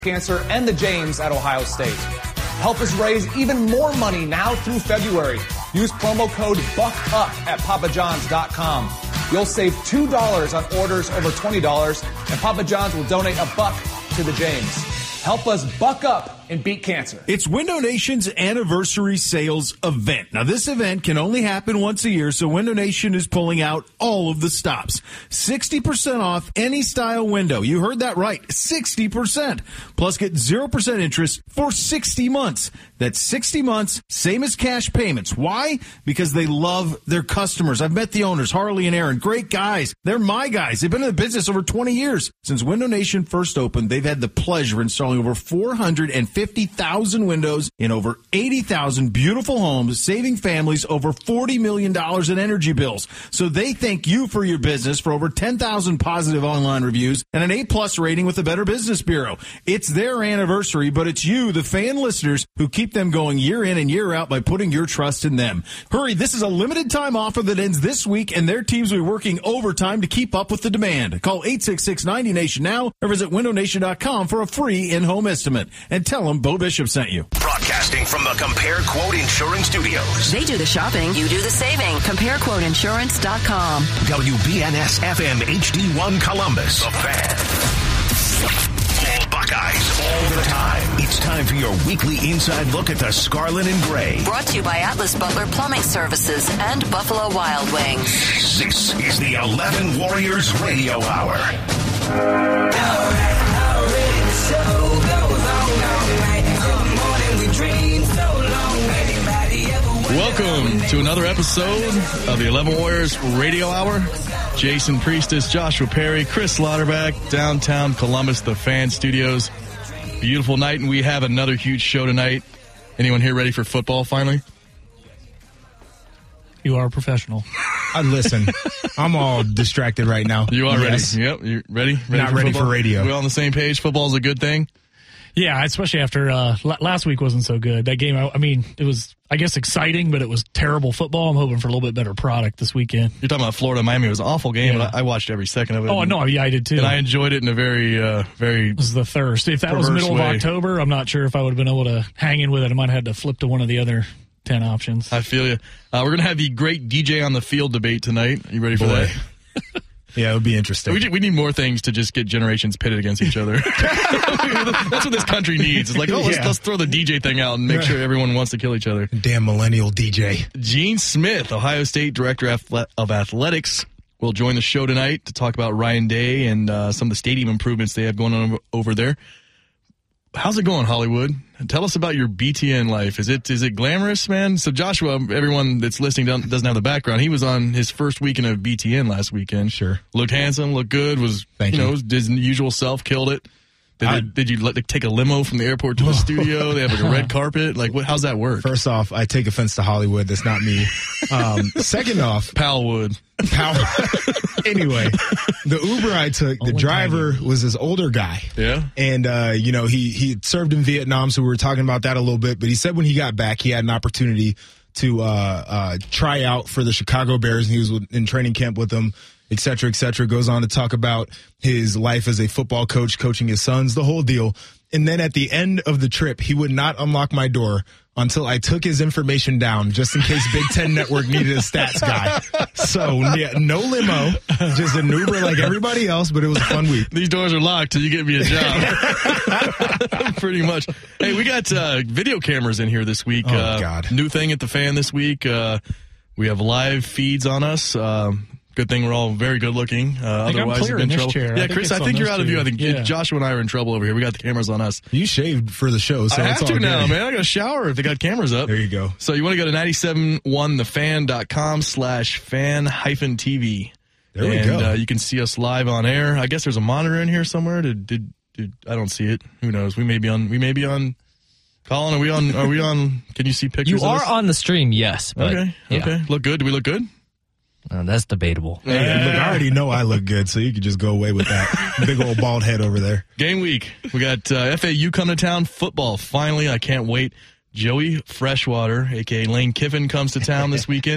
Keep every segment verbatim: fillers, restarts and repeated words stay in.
Cancer and the James at Ohio State. Help us raise even more money now through February. Use promo code BUCKUP at papa johns dot com. You'll save two dollars on orders over twenty dollars, and Papa John's will donate a buck to the James. Help us buck up and beat cancer. It's Window Nation's anniversary sales event. Now, this event can only happen once a year, so Window Nation is pulling out all of the stops. sixty percent off any style window. You heard that right, sixty percent. Plus, get zero percent interest for sixty months. That's sixty months, same as cash payments. Why? Because they love their customers. I've met the owners, Harley and Aaron. Great guys. They're my guys. They've been in the business over twenty years. Since Window Nation first opened, they've had the pleasure of installing over four hundred fifty thousand windows in over eighty thousand beautiful homes, saving families over forty million dollars in energy bills. So they thank you for your business for over ten thousand positive online reviews and an A-plus rating with the Better Business Bureau. It's their anniversary, but it's you, the fan listeners, who keep them going year in and year out by putting your trust in them. Hurry, this is a limited time offer that ends this week, and their teams will be working overtime to keep up with the demand. Call eight six six, ninety nation now or visit window nation dot com for a free in-home estimate. And tell them Bo Bishop sent you. Broadcasting from the Compare Quote Insurance Studios. They do the shopping, you do the saving. compare quote insurance dot com. W B N S F M H D one Columbus. The Fan. All Buckeyes, all the time. It's time for your weekly inside look at the Scarlet and Gray. Brought to you by Atlas Butler Plumbing Services and Buffalo Wild Wings. This is the eleven Warriors Radio Hour. All right, already the show goes on all night. Good morning, we dream so long. Anybody ever Welcome to another episode of the eleven Warriors Radio Hour. Jason Priestis, Joshua Perry, Chris Lauterbach, downtown Columbus, the Fan Studios. Beautiful night, and we have another huge show tonight. Anyone here ready for football finally? You are a professional. I listen. I'm all distracted right now. You are yes. ready. Yep, you ready? ready Not for ready football? for radio. We all on the same page? Football's a good thing? Yeah, especially after uh, l- last week wasn't so good. That game, I, I mean, it was, I guess, exciting, but it was terrible football. I'm hoping for a little bit better product this weekend. You're talking about Florida Miami. It was an awful game, Yeah. but I, I watched every second of it. Oh, and, no, yeah, I did too. And I enjoyed it in a very, uh, very... It was the thirst. If that was middle way. of October, I'm not sure if I would have been able to hang in with it. I might have had to flip to one of the other ten options. I feel you. Uh, we're going to have the great D J on the field debate tonight. Are you ready for Boy. that? Yeah, it would be interesting. We, we need more things to just get generations pitted against each other. That's what this country needs. It's like, oh, let's, Yeah. let's throw the D J thing out and make sure everyone wants to kill each other. Damn millennial D J. Gene Smith, Ohio State Director of Athletics, will join the show tonight to talk about Ryan Day and uh, some of the stadium improvements they have going on over there. How's it going, Hollywood? Tell us about your B T N life. Is it is it glamorous, man? So Joshua, everyone that's listening doesn't have the background. He was on his first weekend of B T N last weekend. Sure. Looked handsome, looked good, was, Thank you you. know, his usual self, killed it. Did, I- they, did you let, take a limo from the airport to the studio? They have like a red carpet? Like, what? How's that work? First off, I take offense to Hollywood. That's not me. Um, second off, Palwood. power. Anyway, the Uber I took, the Only driver was this older guy. Yeah? And, uh, you know, he, he had served in Vietnam, so we were talking about that a little bit. But he said when he got back, he had an opportunity to uh, uh, try out for the Chicago Bears, and he was in training camp with them, et cetera, et cetera. Goes on to talk about his life as a football coach, coaching his sons, the whole deal. And then at the end of the trip, he would not unlock my door until I took his information down, just in case Big Ten Network needed a stats guy. So, yeah, no limo, just an Uber like everybody else, but it was a fun week. These doors are locked till you get me a job. Pretty much. Hey, we got uh, video cameras in here this week. Oh, uh, God. New thing at the Fan this week. Uh, we have live feeds on us. Um, good thing we're all very good looking. Uh, think I'm otherwise, clear you've been in this trouble. chair. I Yeah, think Chris, it's I on think you're those out of view. two. I think Yeah. Joshua and I are in trouble over here. We got the cameras on us. You shaved for the show, so I it's have all to now, good. man. I got to shower if they got cameras up. There you go. So you want to go to ninety-seven one the fan dot com slash fan hyphen T V. There we and, go. Uh, you can see us live on air. I guess there's a monitor in here somewhere. Did, did, did I don't see it. Who knows? We may be on. We may be on. Colin, are we on? Are we on? Can you see pictures? You of are us? on the stream, yes. But, Okay. yeah. Okay. Look good. Do we look good? Uh, that's debatable. Hey, look, I already know I look good, so you could just go away with that big old bald head over there. Game week. We got uh, F A U come to town football. Finally, I can't wait. Joey Freshwater, a k a. Lane Kiffin, comes to town this weekend.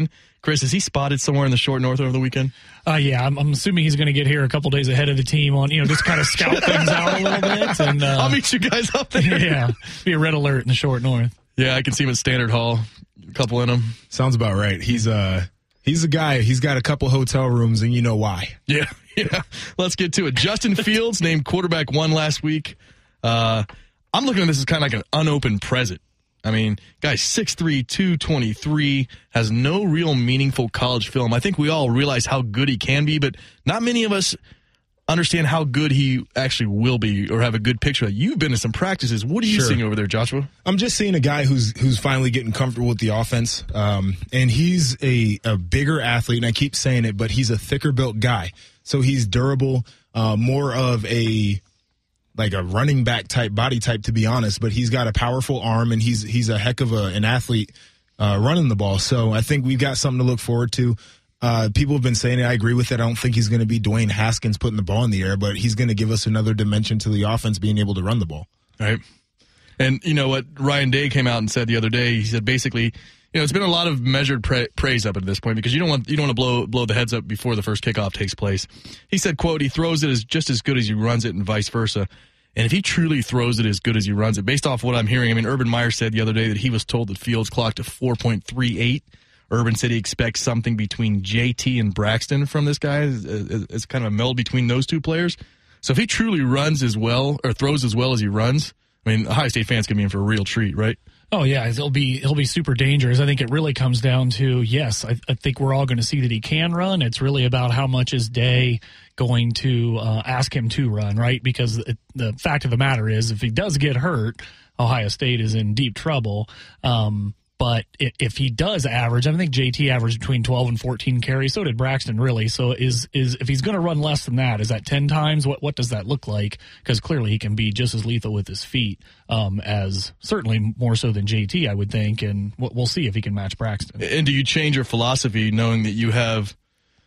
Chris, is he spotted somewhere in the short north over the weekend? Uh, yeah, I'm, I'm assuming he's going to get here a couple days ahead of the team on, you know, just kind of scout things out a little bit. And uh, I'll meet you guys up there. Yeah, be a red alert in the short north. Yeah, I can see him at Standard Hall. A couple in him. Sounds about right. He's uh he's a guy. He's got a couple hotel rooms, and you know why. Yeah, yeah. Let's get to it. Justin Fields named quarterback one last week. Uh, I'm looking at this as kind of like an unopened present. I mean, guy's six three, two twenty-three, has no real meaningful college film. I think we all realize how good he can be, but not many of us understand how good he actually will be or have a good picture. You've been to some practices. What are you Sure. seeing over there, Joshua? I'm just seeing a guy who's who's finally getting comfortable with the offense, um, and he's a, a bigger athlete, and I keep saying it, but he's a thicker built guy, so he's durable, uh, more of a like a running back type body type, to be honest. But he's got a powerful arm, and he's he's a heck of a, an athlete uh, running the ball. So I think we've got something to look forward to. Uh, people have been saying it. I agree with it. I don't think he's going to be Dwayne Haskins putting the ball in the air, but he's going to give us another dimension to the offense, being able to run the ball. Right. And you know what Ryan Day came out and said the other day? He said basically, you know, it's been a lot of measured pra- praise up at this point because you don't want you don't want to blow blow the heads up before the first kickoff takes place. He said, "quote He throws it as just as good as he runs it, and vice versa. And if he truly throws it as good as he runs it, based off what I'm hearing, I mean, Urban Meyer said the other day that he was told that Fields clocked a four point three eight. Urban said he expects something between J T and Braxton from this guy. It's kind of a meld between those two players. So if he truly runs as well or throws as well as he runs, I mean, Ohio State fans can be in for a real treat, right? Oh yeah, he'll be he'll be super dangerous. I think it really comes down to yes, I, I think we're all going to see that he can run. It's really about how much is Day going to uh, ask him to run, right? Because it, the fact of the matter is, if he does get hurt, Ohio State is in deep trouble. Um, But if he does average, I think J T averaged between twelve and fourteen carries. So did Braxton, really. So is is if he's going to run less than that, is that ten times? What what does that look like? Because clearly he can be just as lethal with his feet, um, as certainly more so than J T, I would think. And we'll see if he can match Braxton. And do you change your philosophy knowing that you have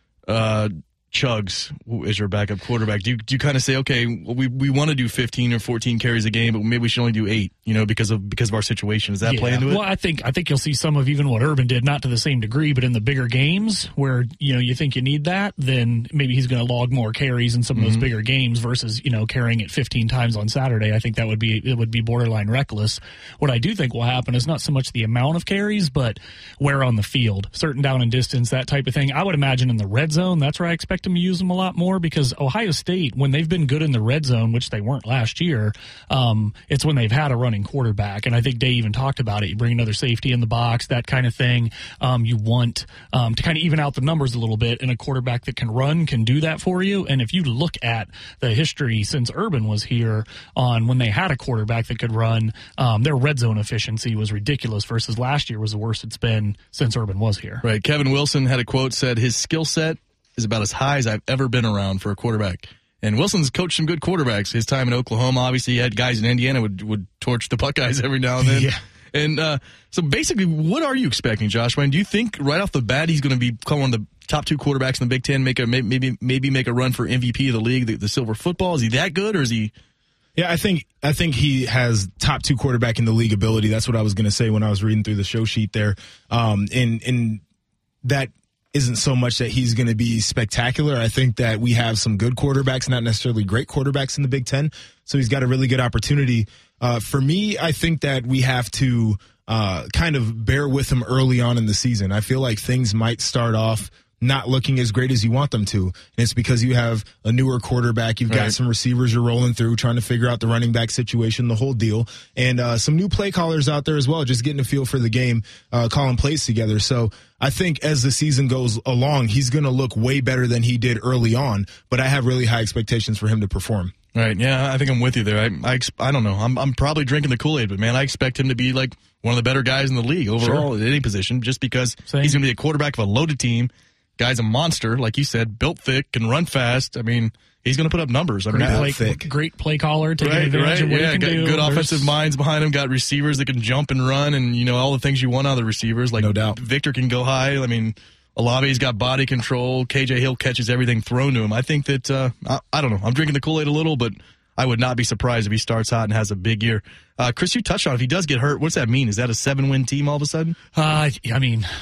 uh, Chugs as your backup quarterback? Do you, do you kind of say, okay, we we want to do fifteen or fourteen carries a game, but maybe we should only do eight, you know, because of because of our situation? Does that yeah. play into it? Well, I think I think you'll see some of even what Urban did, not to the same degree, but in the bigger games where, you know, you think you need that, then maybe he's going to log more carries in some of those Mm-hmm. bigger games versus, you know, carrying it fifteen times on Saturday. I think that would be it would be borderline reckless. What I do think will happen is not so much the amount of carries, but where on the field, certain down and distance, that type of thing. I would imagine in the red zone, that's where I expect him to use them a lot more, because Ohio State, when they've been good in the red zone, which they weren't last year, um, it's when they've had a running quarterback. And I think Day even talked about it. You bring another safety in the box, that kind of thing. Um, you want um, to kind of even out the numbers a little bit, and a quarterback that can run can do that for you. And if you look at the history since Urban was here on when they had a quarterback that could run, um, their red zone efficiency was ridiculous versus last year was the worst it's been since Urban was here. Right. Kevin Wilson had a quote, said his skill set is about as high as I've ever been around for a quarterback. And Wilson's coached some good quarterbacks. His time in Oklahoma, obviously, he had guys in Indiana would would torch the Buckeyes every now and then. Yeah. And uh, so basically, what are you expecting, Josh? I mean, do you think right off the bat he's going to be one of the top two quarterbacks in the Big Ten, make a maybe maybe make a run for M V P of the league, the, the silver football? Is he that good, or is he? Yeah, I think I think he has top two quarterback in the league ability. That's what I was going to say when I was reading through the show sheet there. Um, and and that isn't so much that he's going to be spectacular. I think that we have some good quarterbacks, not necessarily great quarterbacks in the Big Ten. So he's got a really good opportunity. Uh, for me, I think that we have to uh, kind of bear with him early on in the season. I feel like things might start off not looking as great as you want them to. And it's because you have a newer quarterback. You've got right. some receivers you're rolling through, trying to figure out the running back situation, the whole deal. And uh, some new play callers out there as well, just getting a feel for the game, uh, calling plays together. So I think as the season goes along, he's going to look way better than he did early on. But I have really high expectations for him to perform. Right. Yeah, I think I'm with you there. I I, I don't know. I'm I'm probably drinking the Kool-Aid, but man, I expect him to be like one of the better guys in the league overall Sure. at any position, just because Same. he's going to be a quarterback of a loaded team. Guy's a monster, like you said, built thick, can run fast. I mean, he's going to put up numbers. I mean, Great play, thick. great play caller, taking right, advantage right, of what yeah, he can got do. good There's- offensive minds behind him. Got receivers that can jump and run, and you know all the things you want out of the receivers. Like No doubt. Victor can go high. I mean, Olave's got body control. K J Hill catches everything thrown to him. I think that uh, I, I don't know. I'm drinking the Kool-Aid a little, but I would not be surprised if he starts hot and has a big year. Uh, Chris, you touched on it. If he does get hurt, what's that mean? Is that a seven-win team all of a sudden? Uh, I mean,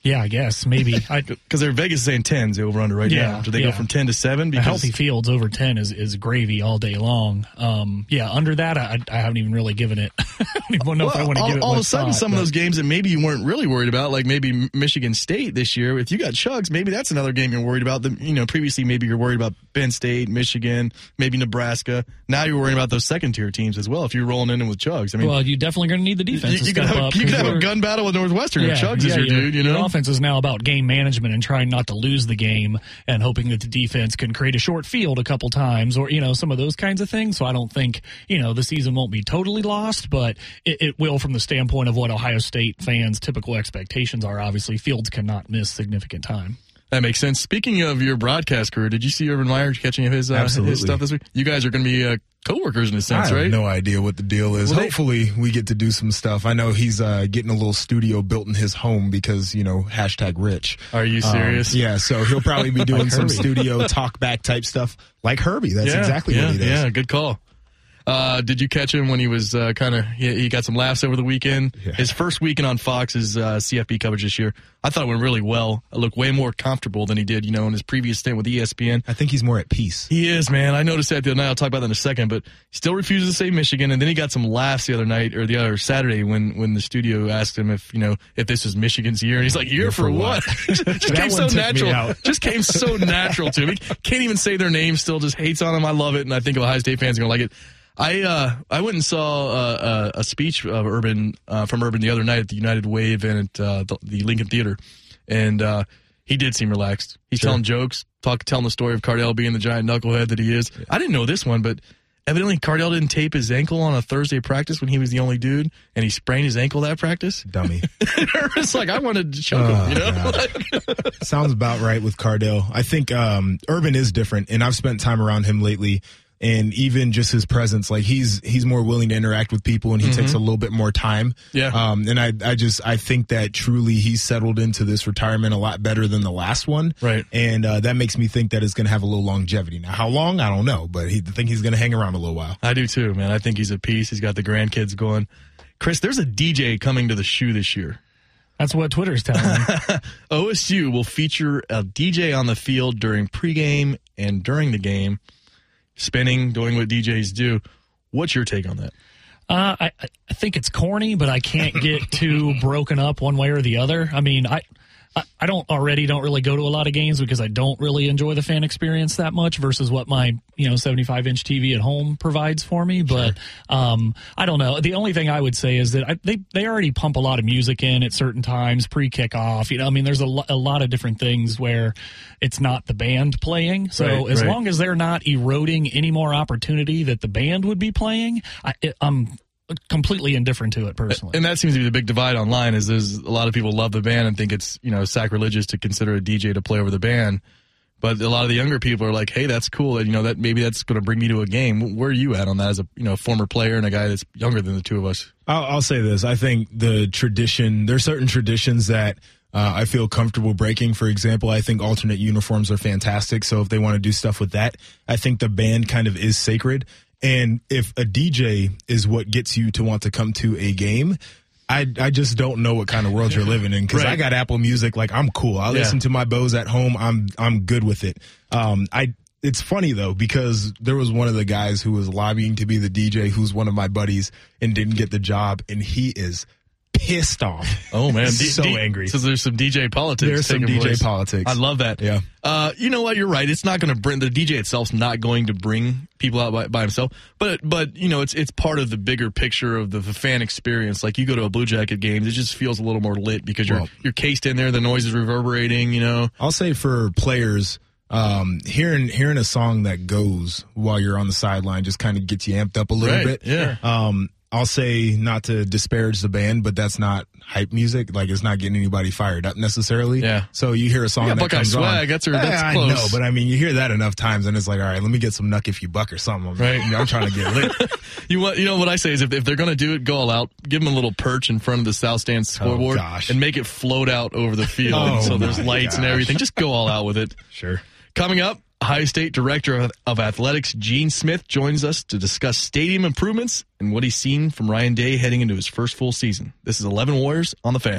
Yeah, I guess maybe. Because they're Vegas is saying tens over under right Yeah, now. Do they yeah. go from ten to seven? A Because healthy fields over ten is, is gravy all day long. Um, yeah, under that, I, I haven't even really given it. I don't even know if I want to all, give it all of a much sudden, thought, some of but- those games that maybe you weren't really worried about, like maybe Michigan State this year, if you got Chugs, maybe that's another game you're worried about. The, you know, previously maybe you're worried about Penn State, Michigan, maybe Nebraska. Now you're worried about those second tier teams as well. If you're rolling in with Chugs, I mean, well, you're definitely going to need the defense. you, to you could step have, up you could 'cause have a we're- gun battle with Northwestern if Chugs is yeah, your your, dude. You know, your offense is now about game management and trying not to lose the game and hoping that the defense can create a short field a couple times, or you know, some of those kinds of things. So I don't think you know the season won't be totally lost, but it, it will from the standpoint of what Ohio State fans' typical expectations are. Obviously, Fields cannot miss significant time. that makes sense. Speaking of your broadcast career, did you see Urban Meyer catching his, uh, Absolutely. his stuff this week? You guys are going to be uh, co-workers in a I sense, have right? no idea what the deal is. Well, they- Hopefully, we get to do some stuff. I know he's uh, getting a little studio built in his home because, you know, hashtag rich. Are you serious? Um, yeah, so he'll probably be doing some Herbie. studio talk back type stuff like Herbie. That's yeah, exactly yeah, what he does. Yeah, good call. Uh, did you catch him when he was uh, kind of he, he got some laughs over the weekend? Yeah. His first weekend on Fox's uh, C F B coverage this year, I thought it went really well. It looked way more comfortable than he did, you know, in his previous stint with E S P N. I think he's more at peace. He is, man. I noticed that the other night. I'll talk about that in a second, but he still refuses to say Michigan. And then he got some laughs the other night or the other Saturday when, when the studio asked him if, you know, if this was Michigan's year. And he's like, year for, for what? what? just That came so one took me natural. out. Just came so natural to him. He can't even say their name, still just hates on them. I love it. And I think Ohio State fans are going to like it. I uh, I went and saw uh, a speech of Urban uh, from Urban the other night at the United Way event at uh, the, the Lincoln Theater, and uh, he did seem relaxed. He's Sure. telling jokes, talk, telling the story of Cardell being the giant knucklehead that he is. I didn't know this one, but evidently Cardell didn't tape his ankle on a Thursday practice when he was the only dude, and he sprained his ankle that practice. Dummy. It's like I wanted to choke Oh, him, you know. God. Like, Sounds about right with Cardell. I think um, Urban is different, and I've spent time around him lately. And even just his presence, like he's he's more willing to interact with people, and he takes a little bit more time. Yeah. Um. And I I just I think that truly he's settled into this retirement a lot better than the last one. Right. And uh, that makes me think that it's going to have a little longevity. Now, how long I don't know, but he, I think he's going to hang around a little while. I do too, man. I think he's a piece. He's got the grandkids going. Chris, there's a D J coming to the shoe this year. That's what Twitter's telling me. O S U will feature a D J on the field during pregame and during the game, spinning, doing what D Js do. What's your take on that? Uh, I, I think it's corny, but I can't get too broken up one way or the other. I mean, I, I, I don't already don't really go to a lot of games because I don't really enjoy the fan experience that much versus what my, you know, seventy-five inch T V at home provides for me. But, um, I don't know. The only thing I would say is that I, they, they already pump a lot of music in at certain times, pre-kickoff. You know, I mean, there's a, lo- a lot of different things where it's not the band playing. So Right, as right. long as they're not eroding any more opportunity that the band would be playing, I, it, I'm completely indifferent to it personally. And that seems to be the big divide online is there's a lot of people love the band and think it's, you know, sacrilegious to consider a D J to play over the band. But a lot of the younger people are like, hey, that's cool. And, you know, that maybe that's going to bring me to a game. Where are you at on that as a, you know, former player and a guy that's younger than the two of us? I'll, I'll say this. I think the tradition, there's certain traditions that uh, I feel comfortable breaking. For example, I think alternate uniforms are fantastic. So if they want to do stuff with that, I think the band kind of is sacred. And if a D J is what gets you to want to come to a game, I I just don't know what kind of world you're living in because Right. I got Apple Music. Like I'm cool. I Yeah. listen to my Bose at home. I'm I'm good with it. Um, I it's funny though because there was one of the guys who was lobbying to be the D J who's one of my buddies and didn't get the job, and he is pissed off. Oh man, so angry. So there's some D J politics. There's some taking D J place. politics. I love that. Yeah. Uh, you know what? You're right. It's not going to bring the D J itself's not going to bring people out by, by himself. But but you know, it's it's part of the bigger picture of the, the fan experience. Like you go to a Blue Jacket game, it just feels a little more lit because you're Well- you're cased in there. The noise is reverberating. You know. I'll say for players, um, hearing hearing a song that goes while you're on the sideline just kind of gets you amped up a little Right, bit. yeah. Um, I'll say not to disparage the band, but that's not hype music. Like it's not getting anybody fired up necessarily. Yeah. So you hear a song Yeah, that Buckeye comes swag, on. that's her- Yeah, that's I close. know, but I mean, you hear that enough times, and it's like, all right, let me get some Nuck If You Buck or something. I'm, Right. you know, I'm trying to get lit. You want you know what I say is if, if they're going to do it, go all out. Give them a little perch in front of the South Stand scoreboard gosh. and make it float out over the field. Oh, so there's my lights and gosh. everything. Just go all out with it. Sure. Coming up, Ohio State Director of, of Athletics Gene Smith joins us to discuss stadium improvements and what he's seen from Ryan Day heading into his first full season. This is eleven Warriors on the Fan.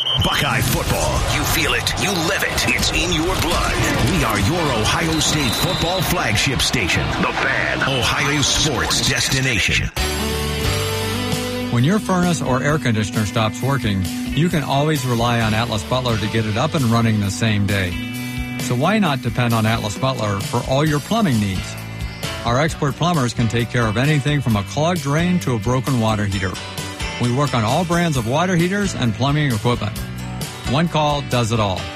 Buckeye football. You feel it. You live it. It's in your blood. We are your Ohio State football flagship station. The Fan, Ohio sports destination. When your furnace or air conditioner stops working, you can always rely on Atlas Butler to get it up and running the same day. So why not depend on Atlas Butler for all your plumbing needs? Our expert plumbers can take care of anything from a clogged drain to a broken water heater. We work on all brands of water heaters and plumbing equipment. One call does it all.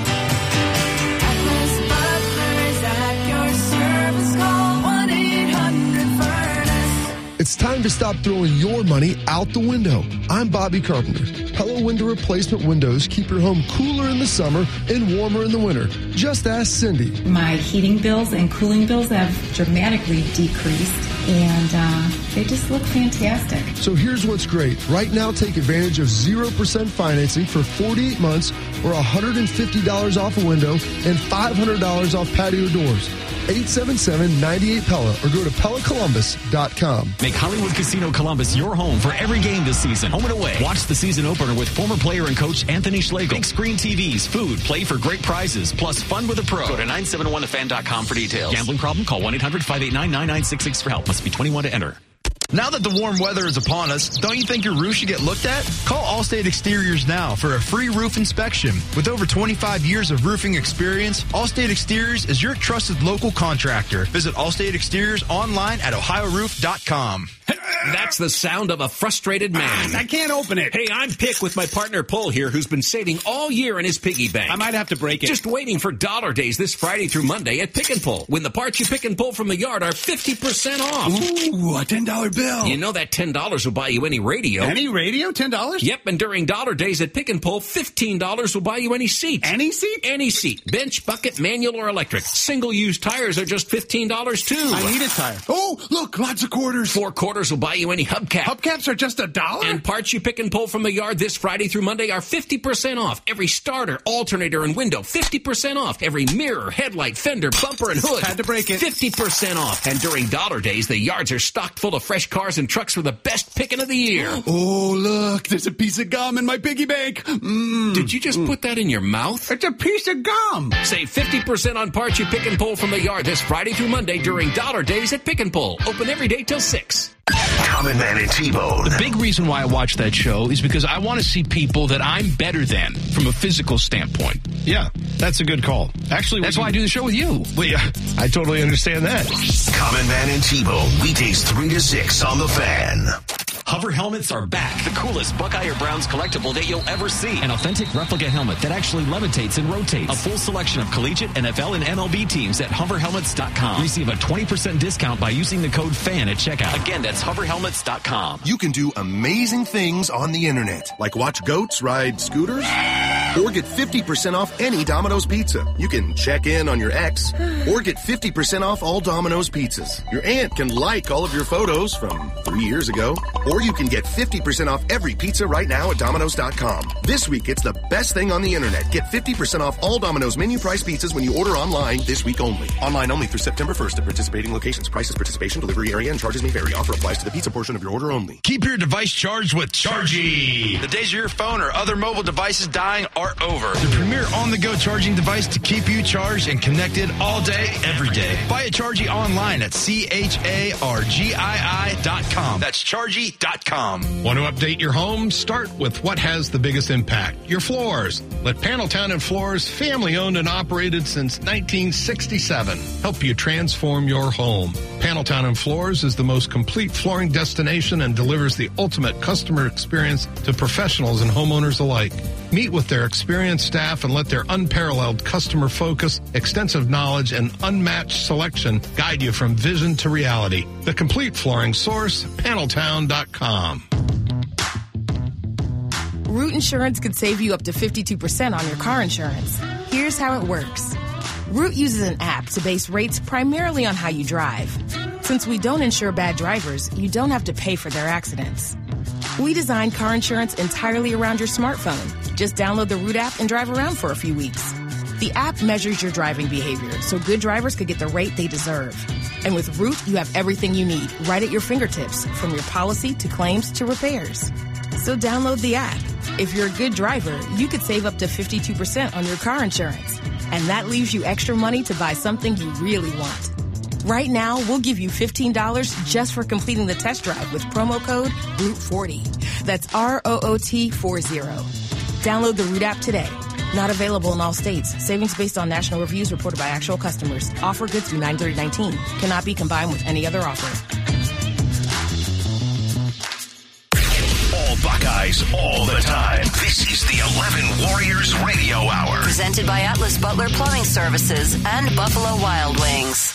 It's time to stop throwing your money out the window. I'm Bobby Carpenter. Pella Window Replacement Windows keep your home cooler in the summer and warmer in the winter. Just ask Cindy. My heating bills and cooling bills have dramatically decreased, and uh, they just look fantastic. So here's what's great. Right now, take advantage of zero percent financing for forty-eight months or one hundred fifty dollars off a window and five hundred dollars off patio doors. eight seven seven, nine eight, Pella or go to Pella Columbus dot com. Make Hollywood Casino Columbus your home for every game this season, home and away. Watch the season opener with former player and coach Anthony Schlegel. Big screen T Vs, food, play for great prizes, plus fun with a pro. Go to nine seven one the fan dot com for details. Gambling problem? Call one eight hundred five eight nine nine nine six six for help. Must be twenty-one to enter. Now that the warm weather is upon us, don't you think your roof should get looked at? Call Allstate Exteriors now for a free roof inspection. With over twenty-five years of roofing experience, Allstate Exteriors is your trusted local contractor. Visit Allstate Exteriors online at ohio roof dot com. That's the sound of a frustrated man. I can't open it. Hey, I'm Pick with my partner Pull here, who's been saving all year in his piggy bank. I might have to break it. Just waiting for Dollar Days this Friday through Monday at Pick and Pull, when the parts you pick and pull from the yard are fifty percent off. Ooh, a ten dollar bill. You know that ten dollars will buy you any radio. Any radio? ten dollars? Yep, and during Dollar Days at Pick and Pull, fifteen dollars will buy you any seat. Any seat? Any seat. Bench, bucket, manual, or electric. Single-use tires are just fifteen dollars too. I need a tire. Oh, look, lots of quarters. Four quarters will buy you any hubcap. Hubcaps are just a dollar? And parts you pick and pull from the yard this Friday through Monday are fifty percent off. Every starter, alternator, and window, fifty percent off. Every mirror, headlight, fender, bumper, and hood. Had to break it. fifty percent off. And during Dollar Days, the yards are stocked full of fresh cars and trucks for the best picking of the year. Oh, look, there's a piece of gum in my piggy bank. Mm. Did you just mm. put that in your mouth? It's a piece of gum. Save fifty percent on parts you pick and pull from the yard this Friday through Monday during Dollar Days at Pick and Pull. Open every day till six. Common Man and T-Bone. The big reason why I watch that show is because I want to see people that I'm better than from a physical standpoint. Yeah, that's a good call. Actually, that's why I do the show with you. Well, yeah, I totally understand that. Common Man and T-Bone, weekdays three to six on The Fan. Hover helmets are back. The coolest Buckeye or Browns collectible that you'll ever see. An authentic replica helmet that actually levitates and rotates. A full selection of collegiate, N F L, and M L B teams at hover helmets dot com. Receive a twenty percent discount by using the code FAN at checkout. Again, that's hover helmets dot com. You can do amazing things on the internet, like watch goats ride scooters, or get fifty percent off any Domino's pizza. You can check in on your ex, or get fifty percent off all Domino's pizzas. Your aunt can like all of your photos from three years ago, or you can get fifty percent off every pizza right now at Domino's dot com. This week, it's the best thing on the internet. Get fifty percent off all Domino's menu price pizzas when you order online this week only. Online only through September first at participating locations. Prices, participation, delivery area, and charges may vary. Offer applies to the pizza portion of your order only. Keep your device charged with Chargy. The days of your phone or other mobile devices dying are over. The premier on-the-go charging device to keep you charged and connected all day, every day. Buy a Chargy online at C H A R G I I dot com. That's Chargy dot com. Want to update your home? Start with what has the biggest impact. Your floors. Let Paneltown and Floors, family owned and operated since nineteen sixty-seven, help you transform your home. Paneltown and Floors is the most complete flooring destination and delivers the ultimate customer experience to professionals and homeowners alike. Meet with their experienced staff and let their unparalleled customer focus, extensive knowledge, and unmatched selection guide you from vision to reality. The complete flooring source, Paneltown dot com. Root Insurance could save you up to fifty-two percent on your car insurance. Here's how it works. Root uses an app to base rates primarily on how you drive. Since we don't insure bad drivers, you don't have to pay for their accidents. We designed car insurance entirely around your smartphone. Just download the Root app and drive around for a few weeks. The app measures your driving behavior so good drivers could get the rate they deserve. And with Root, you have everything you need right at your fingertips, from your policy to claims to repairs. So download the app If you're a good driver, you could save up to fifty-two percent on your car insurance. And that leaves you extra money to buy something you really want. Right now, we'll give you fifteen dollars just for completing the test drive with promo code Route forty. That's R O O T forty. Download the Root app today. Not available in all states. Savings based on national reviews reported by actual customers. Offer good through nine thirty nineteen. Cannot be combined with any other offer. All Buckeyes, all the time. This is the eleven Warriors Radio Hour. Presented by Atlas Butler Plumbing Services and Buffalo Wild Wings.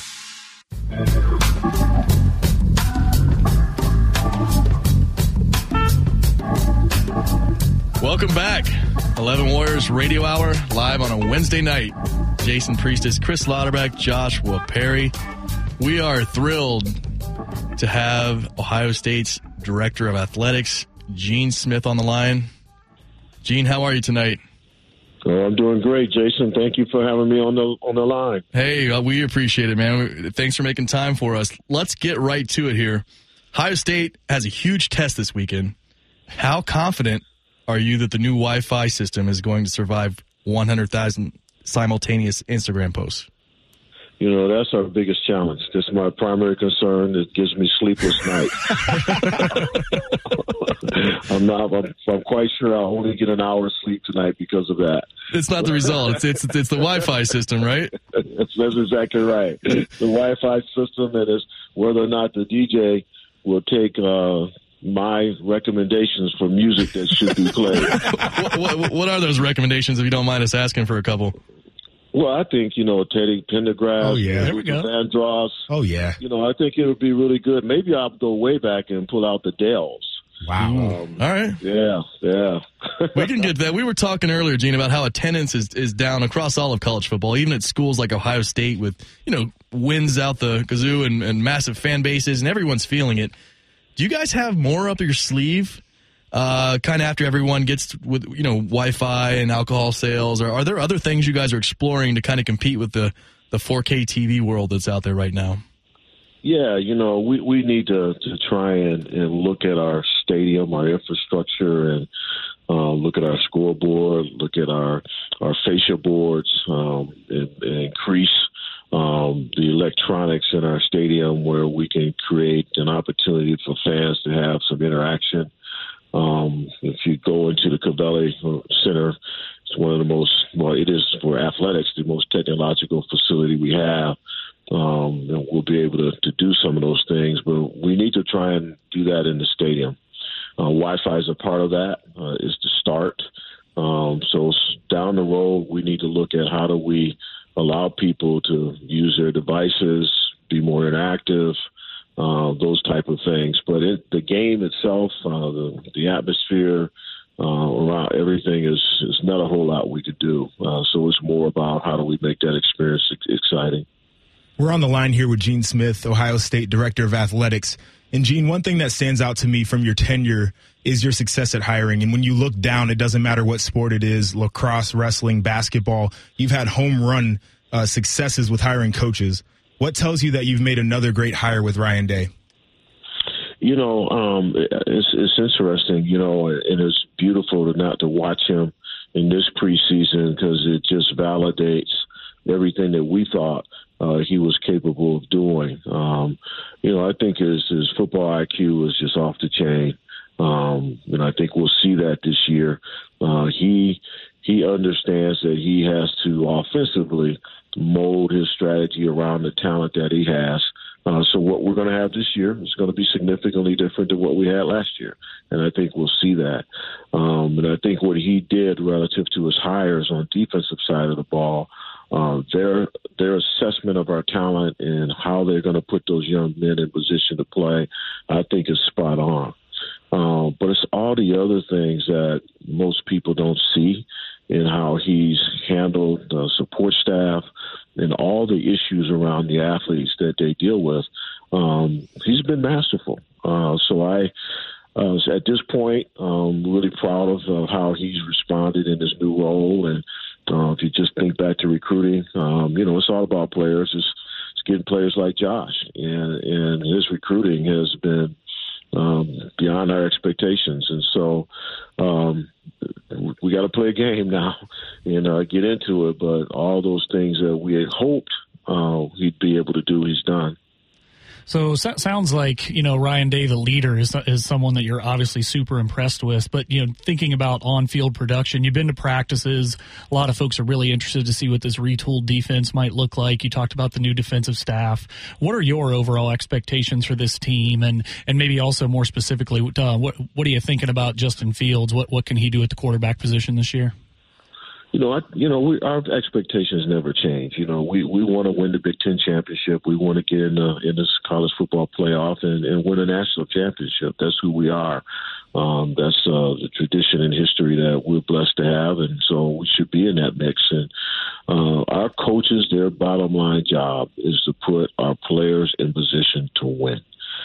Welcome back. eleven Warriors Radio Hour, live on a Wednesday night. Jason Priestis, Chris Lauderback, Joshua Perry. We are thrilled to have Ohio State's Director of Athletics, Gene Smith, on the line. Gene, how are you tonight? Uh, I'm doing great, Jason. Thank you for having me on the on the line. Hey, uh, we appreciate it, man. Thanks for making time for us. Let's get right to it here. Ohio State has a huge test this weekend. How confident are you that the new Wi-Fi system is going to survive one hundred thousand simultaneous Instagram posts? You know, that's our biggest challenge. That's my primary concern. It gives me sleepless nights. I'm not. I'm, I'm quite sure I'll only get an hour's sleep tonight because of that. It's not the result. It's it's it's the Wi-Fi system, right? That's, that's exactly right. The Wi-Fi system, and is whether or not the D J will take uh, my recommendations for music that should be played. what, what, what are those recommendations, if you don't mind us asking for a couple? Well, I think, you know, Teddy Pendergrass. Oh, yeah. There we go. Vandross. Oh, yeah. You know, I think it would be really good. Maybe I'll go way back and pull out the Dells. Wow. Um, All right. Yeah, yeah. We can get that. We were talking earlier, Gene, about how attendance is, is down across all of college football, even at schools like Ohio State with, you know, wins out the kazoo and, and massive fan bases, and everyone's feeling it. Do you guys have more up your sleeve? Uh, kind of after everyone gets with, you know, Wi-Fi and alcohol sales, or are there other things you guys are exploring to kind of compete with the, the four K T V world that's out there right now? Yeah, you know, we, we need to, to try and, and look at our stadium, our infrastructure, and uh, look at our scoreboard, look at our, our fascia boards, um, and, and increase um, the electronics in our stadium where we can create an opportunity for fans to have some interaction. Um, if you go into the Covelli Center, it's one of the most, well, it is for athletics, the most technological facility we have. Um, and we'll be able to, to do some of those things, but we need to try and do that in the stadium. Uh, Wi-Fi is a part of that, uh, is to start. Um, so down the road, we need to look at how do we allow people to use their devices, be more interactive, Uh, those type of things. But it, the game itself, uh, the, the atmosphere uh, around everything is, is not a whole lot we could do. Uh, so it's more about how do we make that experience ex- exciting. We're on the line here with Gene Smith, Ohio State Director of Athletics. And, Gene, one thing that stands out to me from your tenure is your success at hiring. And when you look down, it doesn't matter what sport it is, lacrosse, wrestling, basketball, you've had home run uh, successes with hiring coaches. What tells you that you've made another great hire with Ryan Day? You know, um, it's, it's interesting, you know, and it's beautiful to not to watch him in this preseason because it just validates everything that we thought uh, he was capable of doing. Um, you know, I think his, his football I Q is just off the chain. Um, and I think we'll see that this year. Uh, he he understands that he has to offensively mold his strategy around the talent that he has. Uh, so what we're going to have this year is going to be significantly different than what we had last year. And I think we'll see that. Um, and I think what he did relative to his hires on the defensive side of the ball, uh, their their assessment of our talent and how they're going to put those young men in position to play, I think is spot on. Uh, but it's all the other things that most people don't see in how he's handled the support staff and all the issues around the athletes that they deal with. Um, he's been masterful. Uh, so I, uh, at this point, I'm really proud of uh, how he's responded in his new role. And uh, if you just think back to recruiting, um, you know, it's all about players. It's, it's getting players like Josh. And, and his recruiting has been um, beyond our expectations. And so um, we got to play a game now and uh, get into it. But all those things that we had hoped uh, he'd be able to do, he's done. So it sounds like, you know, Ryan Day, the leader, is is someone that you're obviously super impressed with. But, you know, thinking about on-field production, you've been to practices. A lot of folks are really interested to see what this retooled defense might look like. You talked about the new defensive staff. What are your overall expectations for this team? And, and maybe also more specifically, uh, what what are you thinking about Justin Fields? What what can he do at the quarterback position this year? You know, I, you know, we, our expectations never change. You know, we, we want to win the Big Ten championship. We want to get in the in this college football playoff and, and win a national championship. That's who we are. Um, that's uh, the tradition and history that we're blessed to have, and so we should be in that mix. And uh, our coaches, their bottom line job is to put our players in position to win.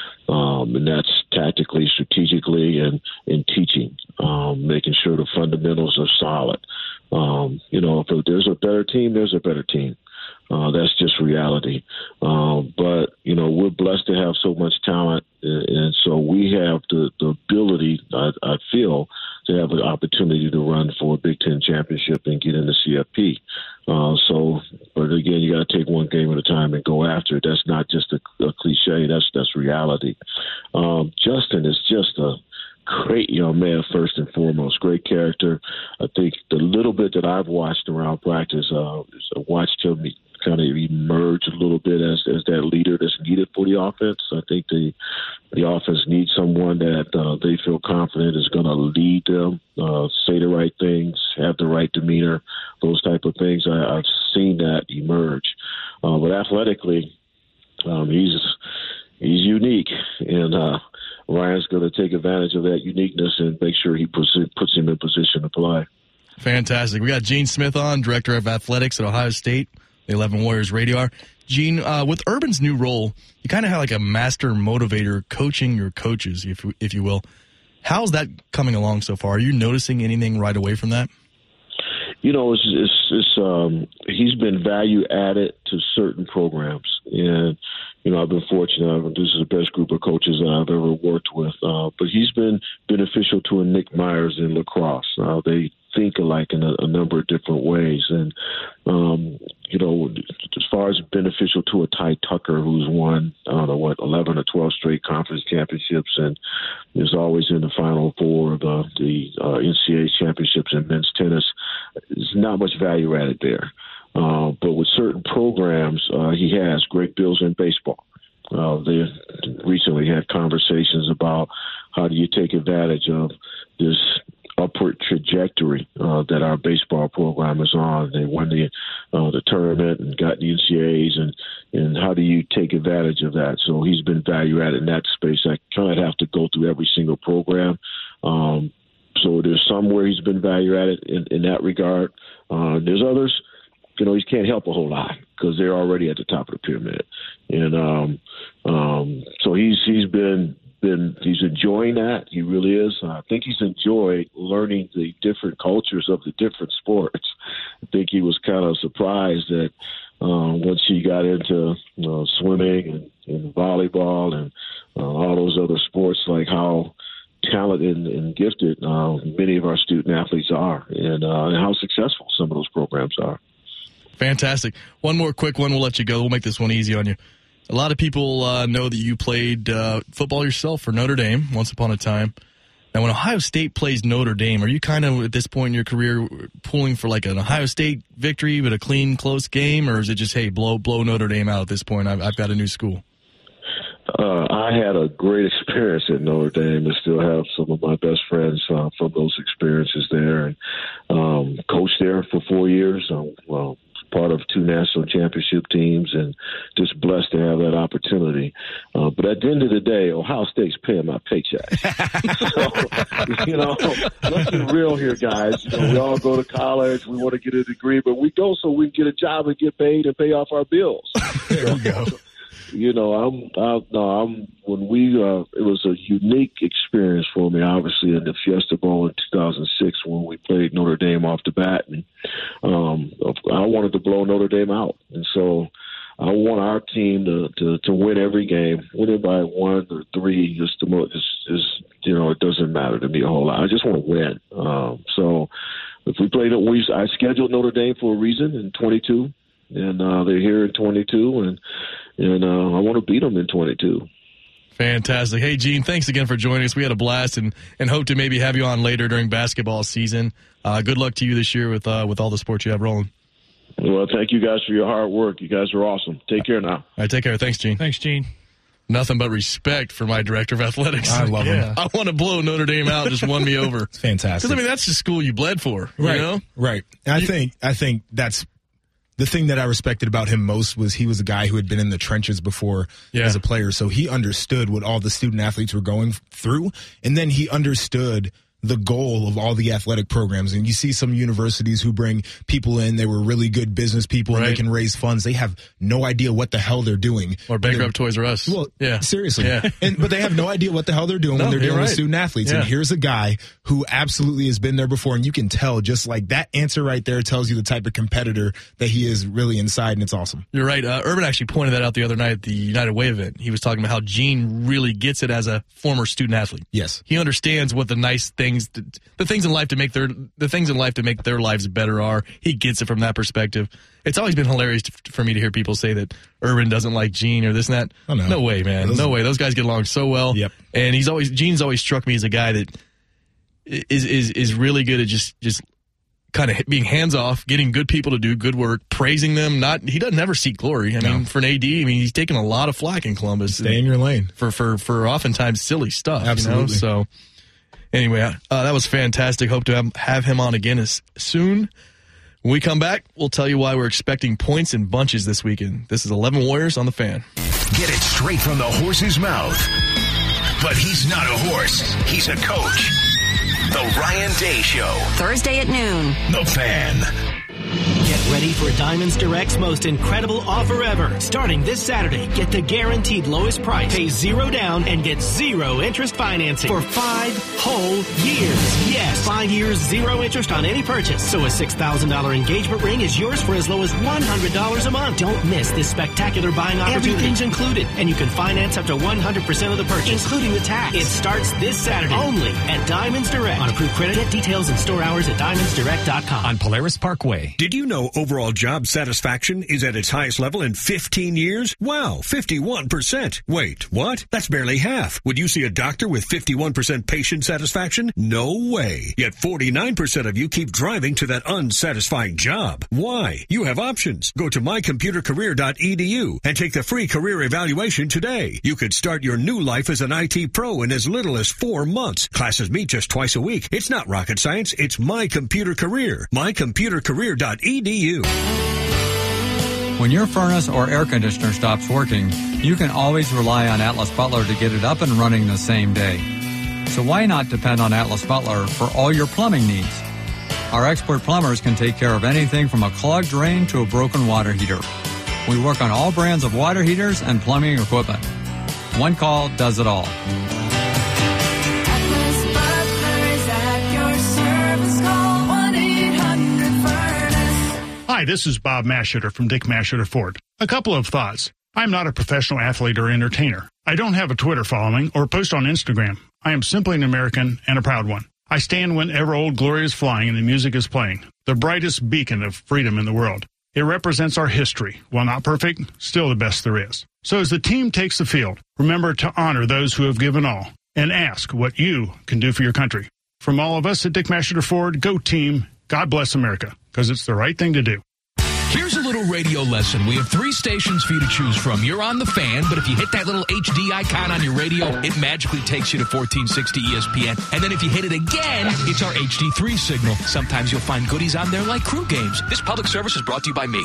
Um, and that's tactically, strategically, and in teaching, um, making sure the fundamentals are solid. Um, you know, if there's a better team, there's a better team. Uh, that's just reality. Um, but, you know, we're blessed to have so much talent, and, and so we have the, the ability, I, I feel, to have an opportunity to run for a Big Ten championship and get in the C F P. Uh, so, but again, you got to take one game at a time and go after it. That's not just a, a cliche. That's that's reality. Um, Justin is just a great young man, first and foremost. Great character. I think the little bit that I've watched around practice, uh, is I watched him kind of emerge a little bit as, as that leader that's needed for the offense. I think the the offense needs someone that uh, they feel confident is going to lead them, uh, say the right things, have the right demeanor, those type of things. I, I've seen that emerge. Uh, but athletically, um, he's he's unique, and uh, Ryan's going to take advantage of that uniqueness and make sure he puts, puts him in position to play. Fantastic. We got Gene Smith on, Director of Athletics at Ohio State, the eleven Warriors Radio Hour. Gene, uh, with Urban's new role, you kind of have like a master motivator coaching your coaches, if if you will. How's that coming along so far? Are you noticing anything right away from that? You know, it's, it's, it's um, he's been value added to certain programs, and you know, I've been fortunate. This is the best group of coaches that I've ever worked with. Uh, but he's been beneficial to a Nick Myers in lacrosse. Uh, they think alike in a, a number of different ways, and um, you know, as far as beneficial to a Ty Tucker, who's won I don't know what eleven or twelve straight conference championships, and is always in the Final Four of the, the uh, N C double A championships in men's tennis. There's not much value added there. Uh, but with certain programs, uh, he has great bills in baseball. Uh, they recently had conversations about how do you take advantage of this upward trajectory uh, that our baseball program is on. They won the uh, the tournament and got the N C double A's, and, and how do you take advantage of that? So he's been value added in that space. I kind of have to go through every single program. Um, so there's some where he's been value added in, in that regard. Uh, there's others, you know, he can't help a whole lot because they're already at the top of the pyramid. And um, um, so he's he's been been he's enjoying that. He really is. I think he's enjoyed learning the different cultures of the different sports. I think he was kind of surprised that uh, once he got into you know, swimming and, and volleyball and uh, all those other sports, like how talented and, and gifted uh, many of our student athletes are, and, uh, and how successful some of those programs are. Fantastic. One more quick one. We'll let you go. We'll make this one easy on you. A lot of people uh, know that you played uh, football yourself for Notre Dame once upon a time. Now, when Ohio State plays Notre Dame, are you kind of at this point in your career pulling for like an Ohio State victory but a clean, close game, or is it just, hey, blow blow Notre Dame out at this point? I've, I've got a new school. Uh, I had a great experience at Notre Dame and still have some of my best friends uh, from those experiences there. And um, coached there for four years. Um, well, part of two national championship teams, and just blessed to have that opportunity. Uh, but at the end of the day, Ohio State's paying my paycheck. So, you know, let's be real here, guys. You know, we all go to college. We want to get a degree, but we go so we can get a job and get paid and pay off our bills. There we go. You know, I'm, I, no, I'm, when we, uh, it was a unique experience for me, obviously, in the Fiesta Bowl in two thousand six when we played Notre Dame off the bat. And, um, I wanted to blow Notre Dame out. And so I want our team to, to, to win every game. Win it by one or three is the most. Is, is you know, it doesn't matter to me a whole lot. I just want to win. Um, so if we play, we I scheduled Notre Dame for a reason in twenty-two, and uh, they're here in twenty-two, and and uh, I want to beat them in twenty-two. Fantastic. Hey, Gene, thanks again for joining us. We had a blast and, and hope to maybe have you on later during basketball season. Uh, good luck to you this year with uh, with all the sports you have rolling. Well, thank you guys for your hard work. You guys are awesome. Take care now. All right, take care. Thanks, Gene. Thanks, Gene. Nothing but respect for my director of athletics. I love yeah. him. I want to blow Notre Dame out. Just won me over. It's fantastic. Because, I mean, that's the school you bled for. Right. You know? Right. And I You- think I think that's the thing that I respected about him most was he was a guy who had been in the trenches before Yeah. as a player. So he understood what all the student athletes were going through. And then he understood the goal of all the athletic programs. And you see some universities who bring people in, they were really good business people and they Right. can raise funds. They have no idea what the hell they're doing. Or bankrupt Toys R Us. Well, yeah. seriously. Yeah. And, but they have no idea what the hell they're doing No, when they're you're dealing with right. student athletes. Yeah. And here's a guy who absolutely has been there before. And you can tell just like that answer right there tells you the type of competitor that he is really inside. And it's awesome. You're right. Uh, Urban actually pointed that out the other night at the United Way event. He was talking about how Gene really gets it as a former student athlete. Yes. He understands what the nice things, the things in life to make their, the things in life to make their lives better are. He gets it from that perspective. It's always been hilarious to, for me to hear people say that Urban doesn't like Gene or this and that. Oh, no. No way, man. Those- no way. Those guys get along so well. Yep. And he's always, Gene's always struck me as a guy that is, is, is really good at just, just kind of being hands off, getting good people to do good work, praising them. Not he doesn't ever seek glory. I No. mean, for an A D, I mean, he's taken a lot of flack in Columbus. Stay in your lane. for for for oftentimes silly stuff. Absolutely. You know? So anyway, uh, that was fantastic. Hope to have, have him on again as soon. When we come back, we'll tell you why we're expecting points in bunches this weekend. This is eleven Warriors on the Fan. Get it straight from the horse's mouth. But he's not a horse. He's a coach. The Ryan Day Show. Thursday at noon. The Fan. Get ready for Diamonds Direct's most incredible offer ever. Starting this Saturday, get the guaranteed lowest price. Pay zero down and get zero interest financing for five whole years. Yes, five years, zero interest on any purchase. So a six thousand dollars engagement ring is yours for as low as one hundred dollars a month. Don't miss this spectacular buying opportunity. Everything's included, and you can finance up to one hundred percent of the purchase, including the tax. It starts this Saturday only at Diamonds Direct. On approved credit, get details and store hours at diamonds direct dot com. On Polaris Parkway. Did you know overall job satisfaction is at its highest level in fifteen years? Wow, fifty-one percent. Wait, what? That's barely half. Would you see a doctor with fifty-one percent patient satisfaction? No way. Yet forty-nine percent of you keep driving to that unsatisfying job. Why? You have options. Go to my computer career dot e d u and take the free career evaluation today. You could start your new life as an I T pro in as little as four months. Classes meet just twice a week. It's not rocket science. It's My Computer Career. my computer career dot e d u. When your furnace or air conditioner stops working, you can always rely on Atlas Butler to get it up and running the same day. So why not depend on Atlas Butler for all your plumbing needs? Our expert plumbers can take care of anything from a clogged drain to a broken water heater. We work on all brands of water heaters and plumbing equipment. One call does it all. Hi, this is Bob Masheter from Dick Masheter Ford. A couple of thoughts. I'm not a professional athlete or entertainer. I don't have a Twitter following or post on Instagram. I am simply an American and a proud one. I stand whenever Old Glory is flying and the music is playing, the brightest beacon of freedom in the world. It represents our history. While not perfect, still the best there is. So as the team takes the field, remember to honor those who have given all and ask what you can do for your country. From all of us at Dick Masheter Ford, go team. God bless America, because it's the right thing to do. Here's a little radio lesson. We have three stations for you to choose from. You're on the Fan, but if you hit that little H D icon on your radio, it magically takes you to fourteen sixty E S P N. And then if you hit it again, it's our H D three signal. Sometimes you'll find goodies on there like crew games. This public service is brought to you by me.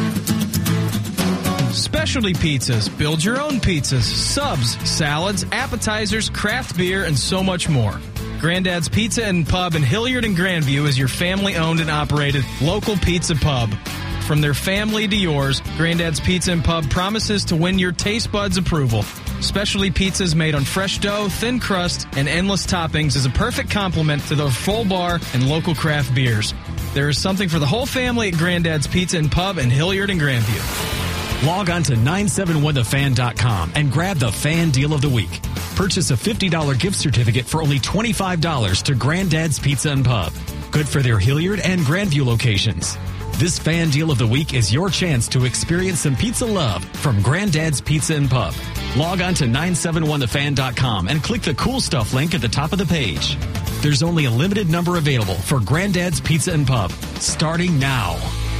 Specialty pizzas. Build your own pizzas, subs, salads, appetizers, craft beer, and so much more. Granddad's Pizza and Pub in Hilliard and Grandview is your family-owned and operated local pizza pub. From their family to yours, Granddad's Pizza and Pub promises to win your taste buds' approval. Specialty pizzas made on fresh dough, thin crust, and endless toppings is a perfect complement to their full bar and local craft beers. There is something for the whole family at Granddad's Pizza and Pub in Hilliard and Grandview. Log on to nine seven one the fan dot com and grab the Fan Deal of the Week. Purchase a fifty dollars gift certificate for only twenty-five dollars to Granddad's Pizza and Pub. Good for their Hilliard and Grandview locations. This Fan Deal of the Week is your chance to experience some pizza love from Granddad's Pizza and Pub. Log on to nine seven one the fan dot com and click the Cool Stuff link at the top of the page. There's only a limited number available for Granddad's Pizza and Pub, starting now.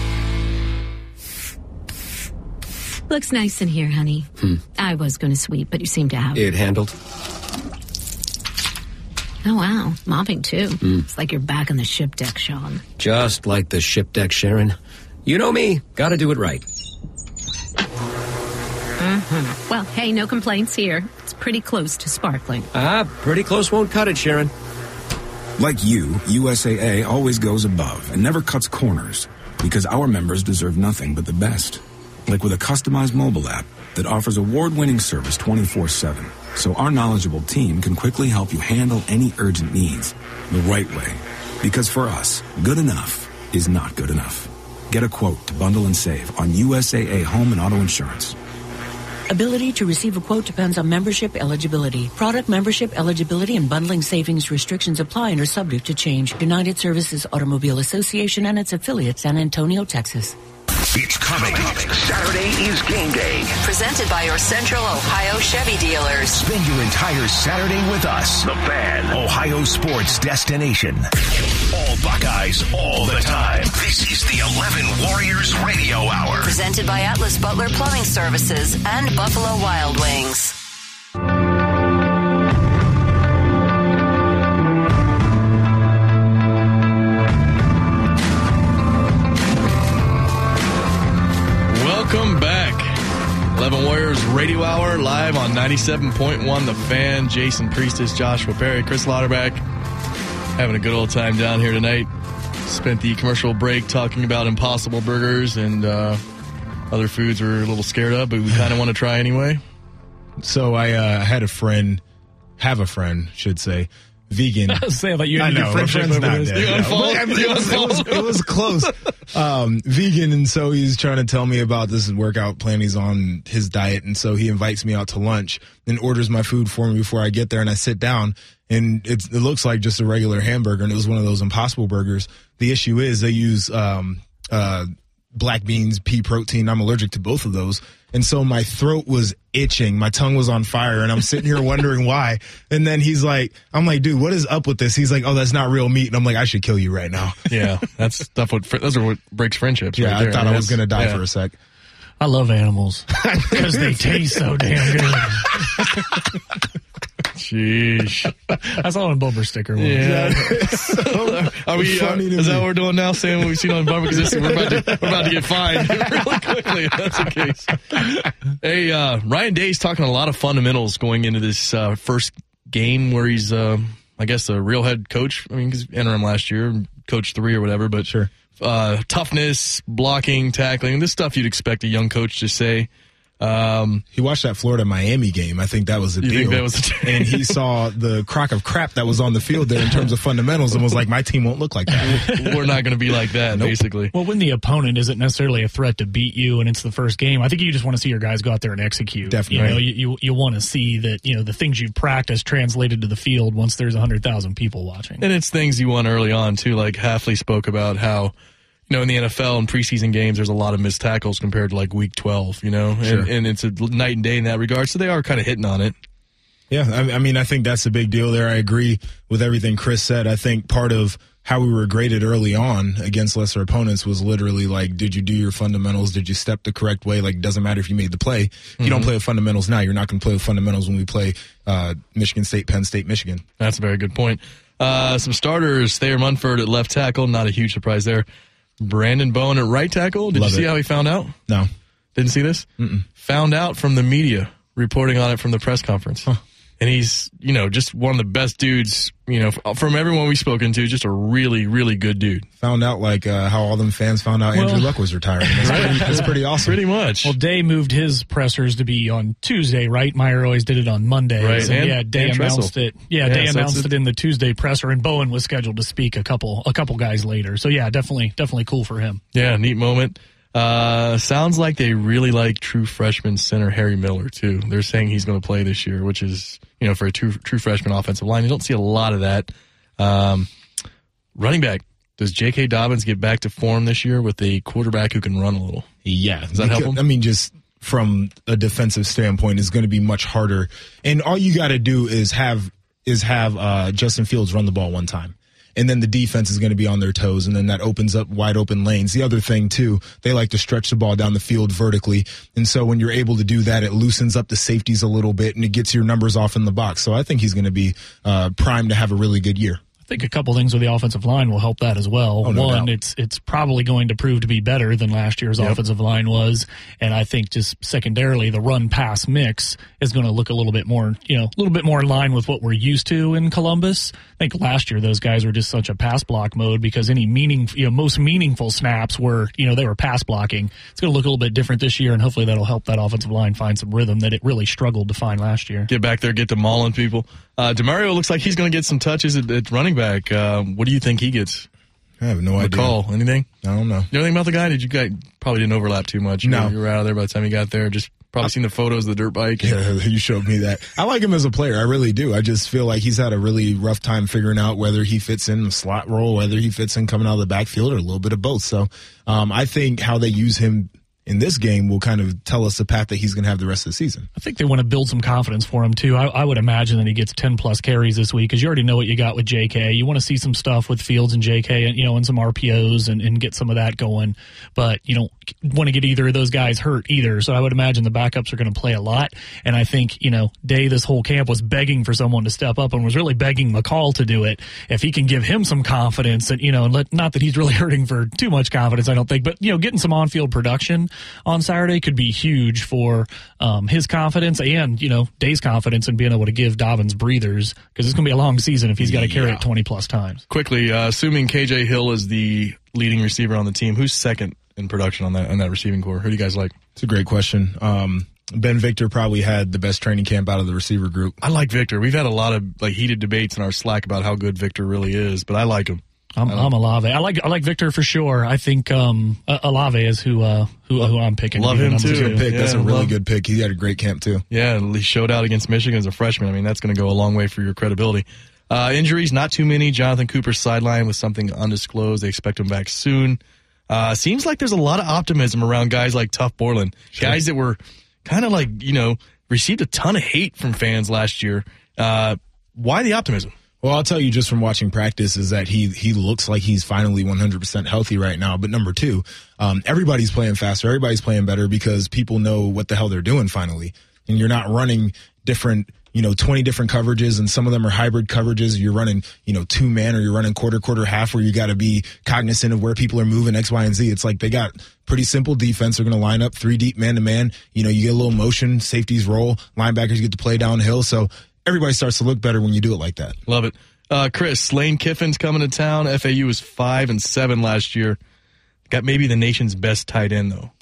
Looks nice in here, honey. Hmm. I was going to sweep, but you seem to have. It handled. Oh, wow. Mopping, too. Mm. It's like you're back on the ship deck, Sean. Just like the ship deck, Sharon. You know me. Gotta do it right. Mm-hmm. Well, hey, no complaints here. It's pretty close to sparkling. Ah, pretty close won't cut it, Sharon. Like you, U S A A always goes above and never cuts corners because our members deserve nothing but the best. Like with a customized mobile app that offers award-winning service twenty-four seven. So our knowledgeable team can quickly help you handle any urgent needs the right way. Because for us, good enough is not good enough. Get a quote to bundle and save on U S A A home and auto insurance. Ability to receive a quote depends on membership eligibility. Product membership eligibility and bundling savings restrictions apply and are subject to change. United Services Automobile Association and its affiliates, San Antonio, Texas. It's coming. Saturday is game day. Presented by your Central Ohio Chevy dealers. Spend your entire Saturday with us. The Fan, Ohio sports destination. All Buckeyes, all the time. This is the eleven Warriors Radio Hour. Presented by Atlas Butler Plumbing Services and Buffalo Wild Wings. Welcome back. eleven Warriors Radio Hour, live on ninety-seven point one The Fan. Jason Priestis, Joshua Perry, Chris Lauderback. Having a good old time down here tonight. Spent the commercial break talking about Impossible Burgers and uh, other foods we're a little scared of, but we kind of want to try anyway. So I uh, had a friend, have a friend, should say, vegan. I was saying that you I know, my friend's not dead. You No. unfollowed? But, I mean, You it, was, it, was, unfollowed? it was close. Um, vegan, and so he's trying to tell me about this workout plan he's on, his diet, and so he invites me out to lunch and orders my food for me before I get there, and I sit down, and it's, it looks like just a regular hamburger, and it was one of those Impossible Burgers. The issue is they use um, uh, black beans, pea protein. I'm allergic to both of those. And so my throat was itching. My tongue was on fire, and I'm sitting here wondering why. And then he's like, I'm like, dude, what is up with this? He's like, oh, that's not real meat. And I'm like, I should kill you right now. Yeah, that's stuff. What those are what breaks friendships. Yeah, right I there. thought mean, I was that's- going to die yeah. for a sec. I love animals because they taste so damn good. Sheesh. I saw it on bumper sticker once. Yeah. Are we? Uh, funny to is that me. what we're doing now? Saying what we've seen on bumper? Because we're about to we're about to get fined really quickly. If that's the case. Hey, uh, Ryan Day's talking a lot of fundamentals going into this uh, first game where he's, uh, I guess, a real head coach. I mean, he's interim last year, coach three or whatever. But sure, uh, toughness, blocking, tackling, this stuff you'd expect a young coach to say. Um, he watched that Florida Miami game. I think that was the You deal. think that was the and he saw the crock of crap that was on the field there in terms of fundamentals and was like, my team won't look like that. We're not going to be like that, Nope. basically. Well, when the opponent isn't necessarily a threat to beat you and it's the first game, I think you just want to see your guys go out there and execute. Definitely. You know, you, you, you want to see that, you know, the things you've practiced translated to the field once there's one hundred thousand people watching. And it's things you want early on, too. Like Hafley spoke about how, you know, in the N F L and preseason games, there's a lot of missed tackles compared to like week twelve, you know, and, Sure. and it's a night and day in that regard. So they are kind of hitting on it. Yeah, I, I mean, I think that's a big deal there. I agree with everything Chris said. I think part of how we were graded early on against lesser opponents was literally like, did you do your fundamentals? Did you step the correct way? Like, it doesn't matter if you made the play. If you Mhm. don't play with fundamentals now, you're not going to play with fundamentals when we play uh, Michigan State, Penn State, Michigan. That's a very good point. Uh, some starters, Thayer Munford at left tackle. Not a huge surprise there. Brandon Bowen at right tackle. Did Love you see it. how he found out? No. Didn't see this? Mm-mm. Found out from the media reporting on it from the press conference. Huh. And he's, you know, just one of the best dudes, you know, from everyone we've spoken to, just a really, really good dude. Found out like uh, how all them fans found out Well- Andrew Luck was retiring. That's, pretty, that's pretty awesome. Pretty much. Well, Day moved his pressers to be on Tuesday, right? Meyer always did it on Monday. Right, So, and- yeah, Day and announced Tressel. it. Yeah, Yeah, Day so announced it's it a- in the Tuesday presser, and Bowen was scheduled to speak a couple a couple guys later. So yeah, definitely definitely cool for him. Yeah, neat moment. Uh, sounds like they really like true freshman center Harry Miller, too. They're saying he's going to play this year, which is, you know, for a true, true freshman offensive line. You don't see a lot of that. Um, running back. Does J K. Dobbins get back to form this year with a quarterback who can run a little? Yeah. Does that help him? I mean, just from a defensive standpoint, it's going to be much harder. And all you got to do is have is have uh, Justin Fields run the ball one time. And then the defense is going to be on their toes, and then that opens up wide open lanes. The other thing, too, they like to stretch the ball down the field vertically. And so when you're able to do that, it loosens up the safeties a little bit, and it gets your numbers off in the box. So I think he's going to be uh, primed to have a really good year. I think a couple things with the offensive line will help that as well. Oh, no One, doubt. it's it's probably going to prove to be better than last year's Yep. offensive line was, and I think just secondarily the run pass mix is going to look a little bit more, you know, a little bit more in line with what we're used to in Columbus. I think last year those guys were just such a pass block mode because any meaning, you know, most meaningful snaps were, you know, they were pass blocking. It's going to look a little bit different this year, and hopefully that'll help that offensive line find some rhythm that it really struggled to find last year. Get back there, get to mauling people. Uh, DeMario looks like he's going to get some touches at, at running back. Um, what do you think he gets? I have no idea. McCall, anything? I don't know. You know anything about the guy? Did you guys probably didn't overlap too much? No. You were out of there by the time you got there. Just probably seen the photos of the dirt bike. Yeah, you showed me that. I like him as a player. I really do. I just feel like he's had a really rough time figuring out whether he fits in the slot role, whether he fits in coming out of the backfield, or a little bit of both. So um, I think how they use him in this game will kind of tell us the path that he's going to have the rest of the season. I think they want to build some confidence for him, too. I, I would imagine that he gets ten plus carries this week because you already know what you got with J K. You want to see some stuff with Fields and J K and, you know, and some R P Os and, and get some of that going. But you don't want to get either of those guys hurt either. So I would imagine the backups are going to play a lot. And I think, you know, Day this whole camp was begging for someone to step up and was really begging McCall to do it. If he can give him some confidence and, you know, and let, not that he's really hurting for too much confidence, I don't think, but, you know, getting some on-field production on Saturday could be huge for um, his confidence and, you know, Day's confidence in being able to give Dobbins breathers because it's going to be a long season if he's got to carry Yeah. it twenty plus times. Quickly, uh, assuming K J Hill is the leading receiver on the team, who's second in production on that on that receiving core? Who do you guys like? It's a great question. Um, Ben Victor probably had the best training camp out of the receiver group. I like Victor. We've had a lot of like heated debates in our Slack about how good Victor really is, but I like him. I'm, I'm Olave. I like I like Victor for sure. I think um, uh, Olave is who uh, who who I'm picking. Love to be the him number too. two. Pick. That's Yeah, a really love- good pick. He had a great camp too. Yeah, he showed out against Michigan as a freshman. I mean, that's going to go a long way for your credibility. Uh, injuries, not too many. Jonathan Cooper sidelined with something undisclosed. They expect him back soon. Uh, seems like there's a lot of optimism around guys like Tuff Borland, Sure. guys that were kind of like, you know, received a ton of hate from fans last year. Uh, why the optimism? Well, I'll tell you just from watching practice is that he he looks like he's finally one hundred percent healthy right now. But number two, um, everybody's playing faster. Everybody's playing better because people know what the hell they're doing finally. And you're not running different, you know, twenty different coverages, and some of them are hybrid coverages. You're running, you know, two man, or you're running quarter, quarter, half, where you got to be cognizant of where people are moving X, Y, and Z. It's like they got pretty simple defense. They're going to line up three deep man to man. You know, you get a little motion, safeties roll, linebackers get to play downhill. So everybody starts to look better when you do it like that. Love it. Uh, Chris, Lane Kiffin's coming to town. F A U was five and seven last year. Got maybe the nation's best tight end, though.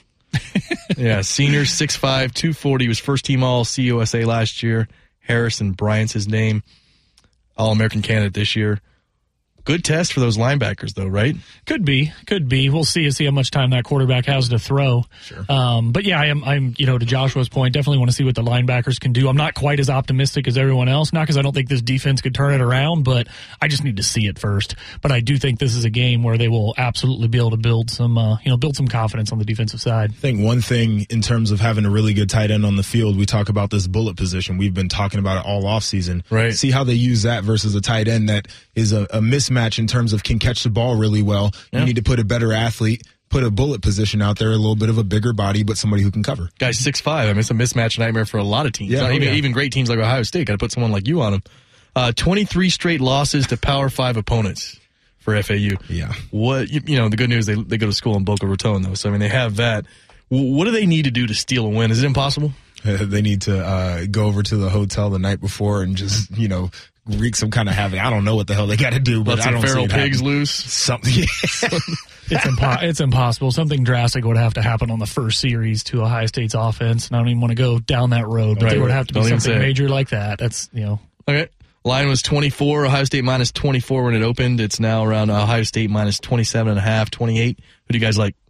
Yeah, senior, six five, two forty. He was first team all C U S A last year. Harrison Bryant's his name. All-American candidate this year. Good test for those linebackers, though, right? Could be, could be. We'll see. See how much time that quarterback has to throw. Sure. Um, but yeah, I am. I'm. You know, to Joshua's point, definitely want to see what the linebackers can do. I'm not quite as optimistic as everyone else. Not because I don't think this defense could turn it around, but I just need to see it first. But I do think this is a game where they will absolutely be able to build some, uh, you know, build some confidence on the defensive side. I think one thing in terms of having a really good tight end on the field, we talk about this bullet position. We've been talking about it all offseason. Right. See how they use that versus a tight end that is a, a mismatch in terms of can catch the ball really well. Yeah. You need to put a better athlete, put a bullet position out there, a little bit of a bigger body, but somebody who can cover. Guy's six five. I mean, it's a mismatch nightmare for a lot of teams. Yeah, Not oh, even, yeah. even great teams like Ohio State got to put someone like you on them. Uh, twenty-three straight losses to Power Five opponents for F A U. Yeah. What you, you know? The good news they they go to school in Boca Raton though, so I mean they have that. W- What do they need to do to steal a win? Is it impossible? Uh, they need to uh, go over to the hotel the night before and just, you know, wreak some kind of havoc. I don't know what the hell they got to do, but Let I some don't see feral it pigs happen. loose. Something. Yeah. It's impo- it's impossible. Something drastic would have to happen on the first series to Ohio State's offense, and I don't even want to go down that road. But Right. there would have to be Don't even something say it. major like that. That's you know. Okay. Line was twenty-four. Ohio State minus twenty-four when it opened. It's now around Ohio State minus twenty-seven and a half, twenty-eight. Who do you guys like?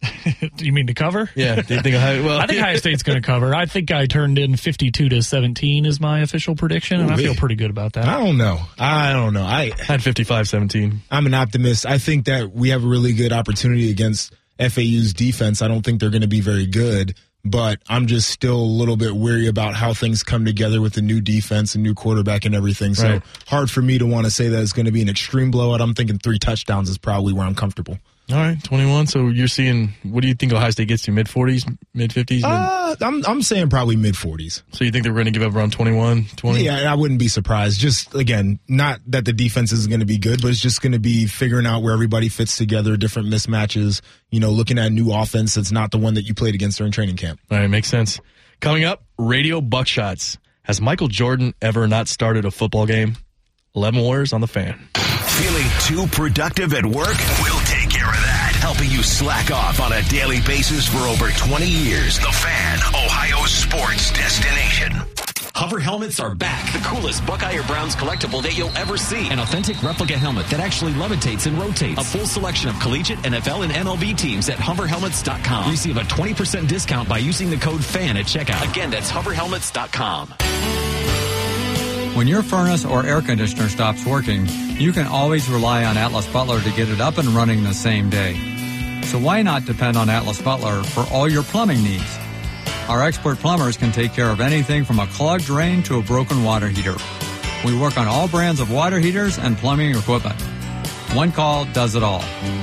Do you mean to cover? Yeah. Do you think Ohio, well, I think Ohio State's going to cover. I think I turned in fifty-two to seventeen is my official prediction, and Ooh, I feel pretty good about that. I don't know. I don't know. I had fifty-five seventeen. I'm an optimist. I think that we have a really good opportunity against F A U's defense. I don't think they're going to be very good, but I'm just still a little bit weary about how things come together with the new defense and new quarterback and everything. So Right. hard for me to want to say that it's going to be an extreme blowout. I'm thinking three touchdowns is probably where I'm comfortable. All right, twenty-one. So you're seeing, what do you think Ohio State gets to? Mid forties, mid fifties? Uh, I'm I'm saying probably mid forties. So you think they're going to give up around twenty-one, twenty? Yeah, I wouldn't be surprised. Just, again, not that the defense is going to be good, but it's just going to be figuring out where everybody fits together, different mismatches, you know, looking at a new offense that's not the one that you played against during training camp. All right, makes sense. Coming up, Radio Buckshots. Has Michael Jordan ever not started a football game? eleven Warriors on the Fan. Feeling too productive at work? We'll take care of that. Helping you slack off on a daily basis for over twenty years. The Fan, Ohio's sports destination. Hover helmets are back. The coolest Buckeye or Browns collectible that you'll ever see. An authentic replica helmet that actually levitates and rotates. A full selection of collegiate, N F L, and M L B teams at hover helmets dot com. Receive a twenty percent discount by using the code FAN at checkout. Again, that's hover helmets dot com. When your furnace or air conditioner stops working, you can always rely on Atlas Butler to get it up and running the same day. So why not depend on Atlas Butler for all your plumbing needs? Our expert plumbers can take care of anything from a clogged drain to a broken water heater. We work on all brands of water heaters and plumbing equipment. One call does it all.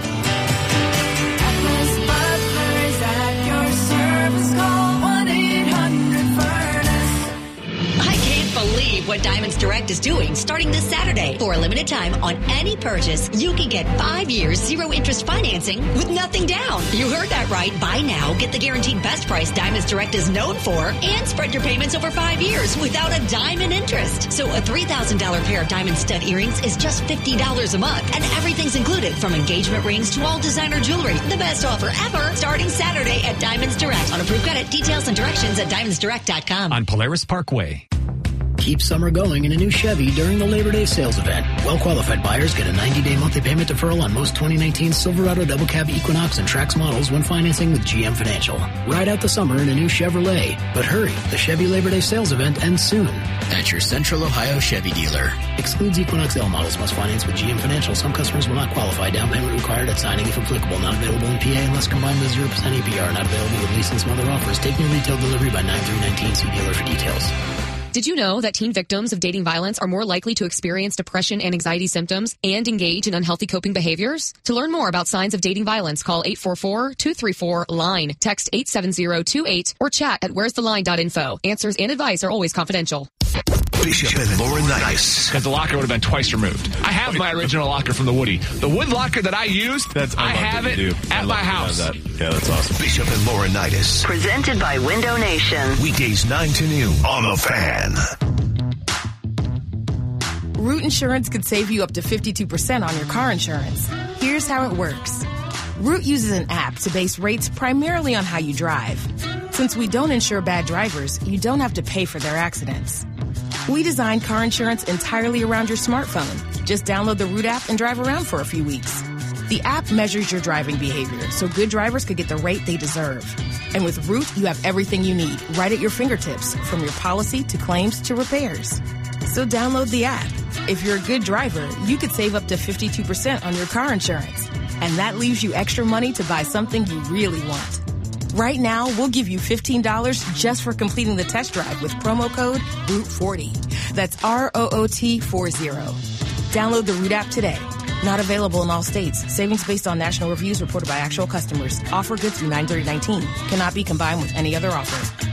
What Diamonds Direct is doing starting this Saturday. For a limited time on any purchase, you can get five years zero interest financing with nothing down. You heard that right. Buy now, get the guaranteed best price Diamonds Direct is known for, and spread your payments over five years without a dime in interest. So a three thousand dollars pair of diamond stud earrings is just fifty dollars a month, and everything's included from engagement rings to all designer jewelry. The best offer ever starting Saturday at Diamonds Direct. On approved credit, details and directions at diamonds direct dot com. On Polaris Parkway. Keep summer going in a new Chevy during the Labor Day sales event. Well-qualified buyers get a ninety-day monthly payment deferral on most twenty nineteen Silverado Double Cab Equinox and Trax models when financing with G M Financial. Ride out the summer in a new Chevrolet. But hurry, the Chevy Labor Day sales event ends soon. At your Central Ohio Chevy dealer. Excludes Equinox L models, must finance with G M Financial. Some customers will not qualify. Down payment required at signing if applicable. Not available in P A unless combined with zero percent A P R. Not available with lease and some other offers. Take new retail delivery by nine three nineteen. See dealer for details. Did you know that teen victims of dating violence are more likely to experience depression and anxiety symptoms and engage in unhealthy coping behaviors? To learn more about signs of dating violence, call eight four four, two three four, LINE, text eight seven zero two eight, or chat at where's the line dot info. Answers and advice are always confidential. Bishop and Laurinaitis. Because the locker would have been twice removed. I have my original locker from the Woody. The wood locker that I used, that's, I, I have it do. at I my house. That. Yeah, that's awesome. Bishop and Laurinaitis. Presented by Window Nation. Weekdays nine to noon on The Fan. Root Insurance could save you up to fifty-two percent on your car insurance. Here's how it works. Root uses an app to base rates primarily on how you drive. Since we don't insure bad drivers, you don't have to pay for their accidents. We designed car insurance entirely around your smartphone. Just download the Root app and drive around for a few weeks. The app measures your driving behavior so good drivers could get the rate they deserve. And with Root, you have everything you need right at your fingertips, from your policy to claims to repairs. So download the app. If you're a good driver, you could save up to fifty-two percent on your car insurance. And that leaves you extra money to buy something you really want. Right now, we'll give you fifteen dollars just for completing the test drive with promo code Root forty. That's R O O T forty. Download the Root app today. Not available in all states. Savings based on national reviews reported by actual customers. Offer good through nine thirty nineteen. Cannot be combined with any other offer.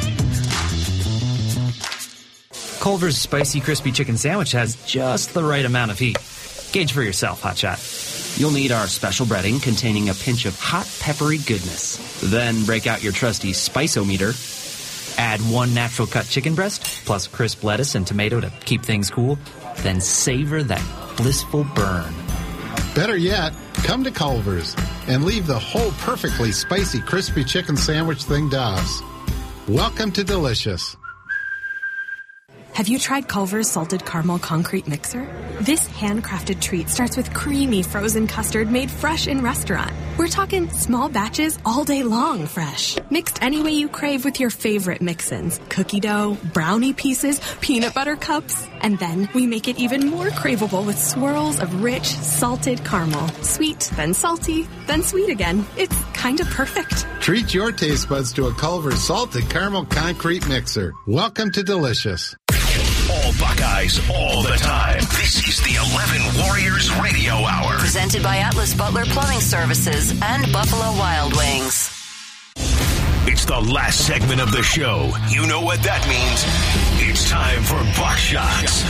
Culver's Spicy Crispy Chicken Sandwich has just the right amount of heat. Gauge for yourself, hotshot. You'll need our special breading containing a pinch of hot, peppery goodness. Then break out your trusty Spice-O-Meter. Add one natural cut chicken breast, plus crisp lettuce and tomato to keep things cool. Then savor that blissful burn. Better yet, come to Culver's and leave the whole perfectly spicy crispy chicken sandwich thing to us. Welcome to Delicious. Have you tried Culver's Salted Caramel Concrete Mixer? This handcrafted treat starts with creamy frozen custard made fresh in restaurant. We're talking small batches all day long fresh. Mixed any way you crave with your favorite mix-ins. Cookie dough, brownie pieces, peanut butter cups. And then we make it even more craveable with swirls of rich, salted caramel. Sweet, then salty, then sweet again. It's kind of perfect. Treat your taste buds to a Culver's Salted Caramel Concrete Mixer. Welcome to Delicious. All Buckeyes, all the time. This is the eleven Warriors Radio Hour. Presented by Atlas Butler Plumbing Services and Buffalo Wild Wings. It's the last segment of the show. You know what that means. It's time for Buckshots.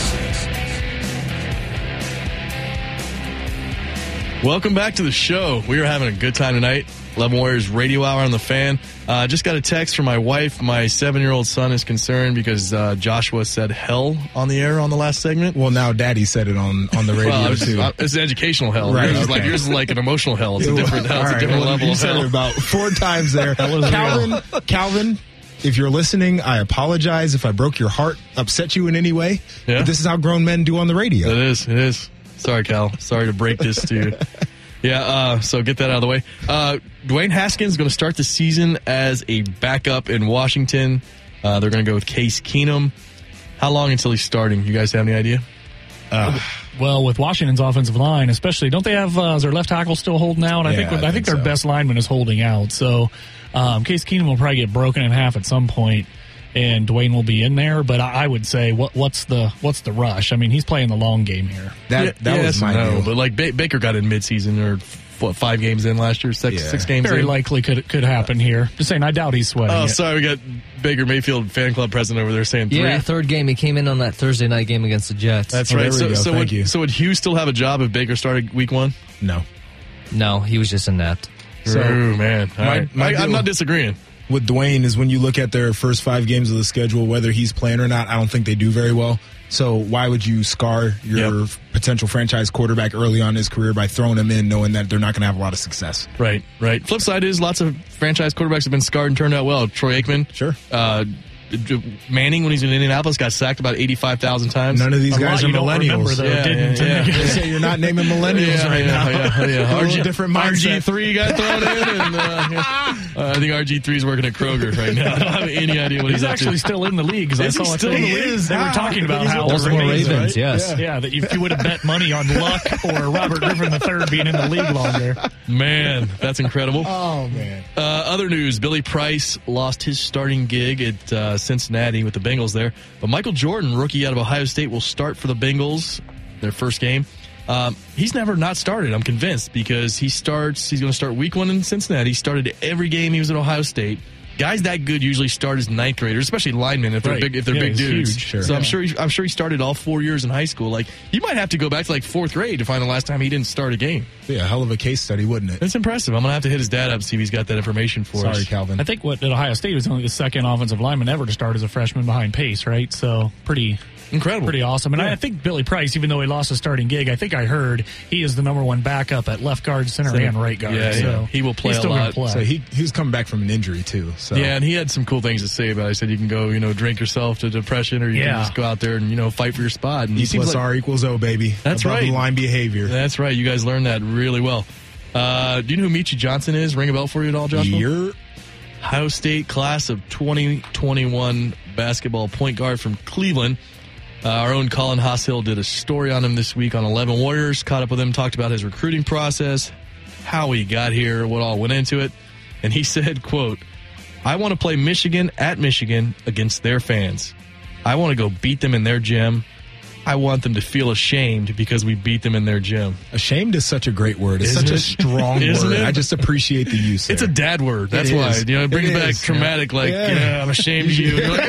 Welcome back to the show. We are having a good time tonight. eleven Warriors Radio Hour on the Fan. Uh, just got a text from my wife. My seven-year-old son is concerned because uh, Joshua said hell on the air on the last segment. Well, now Daddy said it on, on the radio, well, it's, too. It's educational hell. Right, yours, okay. is like, yours is like an emotional hell. It's a different hell. It's a right, different well, level you of said hell. it about four times there. Calvin, Calvin, if you're listening, I apologize if I broke your heart, upset you in any way. Yeah. But this is how grown men do on the radio. It is. It is. Sorry, Cal. Sorry to break this to you. Yeah, uh, so get that out of the way. Uh, Dwayne Haskins is going to start the season as a backup in Washington. Uh, they're going to go with Case Keenum. How long until he's starting? You guys have any idea? Uh, well, with Washington's offensive line, especially, don't they have uh, is their left tackle still holding out? I Yeah, think I, I think think their so. best lineman is holding out. So um, Case Keenum will probably get broken in half at some point, and Dwayne will be in there. But I, I would say, what what's the what's the rush? I mean, he's playing the long game here. That yeah, that yeah, was my no, deal. but like ba- Baker got in midseason or what, five games in last year, six Yeah. six games Very in. likely could could happen here. Just saying, I doubt he's sweating. Oh, it. sorry, we got Baker Mayfield fan club president over there saying three. Yeah, third game. He came in on that Thursday night game against the Jets. That's Oh, right. there we So, go. so Thank would you. so would Hughes still have a job if Baker started week one? No. No, he was just inept. So, Ooh, man, All my- right. my I, I'm deal- not disagreeing. With Dwayne is when you look at their first five games of the schedule, whether he's playing or not, I don't think they do very well. So why would you scar your Yep. potential franchise quarterback early on in his career by throwing him in knowing that they're not going to have a lot of success? Right, right. Flip side is lots of franchise quarterbacks have been scarred and turned out well. Troy Aikman, Sure. Uh, Manning, when he's in Indianapolis, got sacked about eighty-five thousand times. None of these A guys lot are you don't remember, millennials. though, Yeah, didn't yeah, you? yeah. They say you're not naming millennials Yeah, right yeah, now. yeah, yeah. A little R G, different R G mindset. three got thrown in, and uh, yeah. uh, I think R G three is working at Kroger right now. I don't have any idea what he's, He's up actually to. still in the league. 'Cause I Is he saw a still thing. in the league? They were Ah, talking about he's how with the Baltimore Ravens, Ravens, right? yes. Yeah, that if you would have bet money on Luck or Robert Griffin the third being in the league longer. Man, that's incredible. Oh, man. Uh, other news, Billy Price lost his starting gig at uh, Cincinnati with the Bengals there. But Michael Jordan, rookie out of Ohio State, will start for the Bengals, their first game. Um, he's never not started, I'm convinced, because he starts, he's going to start week one in Cincinnati. He started every game he was at Ohio State. Guys that good usually start as ninth graders, especially linemen if they're Right. big if they're Yeah, big he's dudes. huge, sure. So I'm Yeah. sure he, I'm sure he started all four years in high school. Like you might have to go back to like fourth grade to find the last time he didn't start a game. Yeah, hell of a case study, wouldn't it? That's impressive. I'm gonna have to hit his dad up see if he's got that information for us. Sorry, Calvin. I think what at Ohio State was only the second offensive lineman ever to start as a freshman behind Pace, right? So pretty incredible, pretty awesome. And Yeah. I think Billy Price, even though he lost his starting gig, I think I heard he is the number one backup at left guard, center, Center. and right guard. Yeah, so yeah. He will play he's a still gonna lot. Play. So he he was coming back from an injury, too. So Yeah, and he had some cool things to say about it. I said you can go, you know, drink yourself to depression, or you Yeah. can just go out there and, you know, fight for your spot. And E he seems plus like- R equals O, baby. That's Above right. the line behavior. That's right. You guys learned that really well. Uh, do you know who Michi Johnson is? Ring a bell for you at all, Joshua? You're Ohio State class of twenty twenty-one basketball point guard from Cleveland. Uh, our own Colin Hasshill did a story on him this week on eleven Warriors, caught up with him, talked about his recruiting process, how he got here, what all went into it. And he said, quote, I want to play Michigan at Michigan against their fans. I want to go beat them in their gym. I want them to feel ashamed because we beat them in their gym. Ashamed is such a great word. It's Isn't such it? a strong Isn't word. it? I just appreciate the use. It's a there. dad word. That's It why. is. You know, it brings It back is. traumatic, like, Yeah. yeah, I'm ashamed of you. You're like,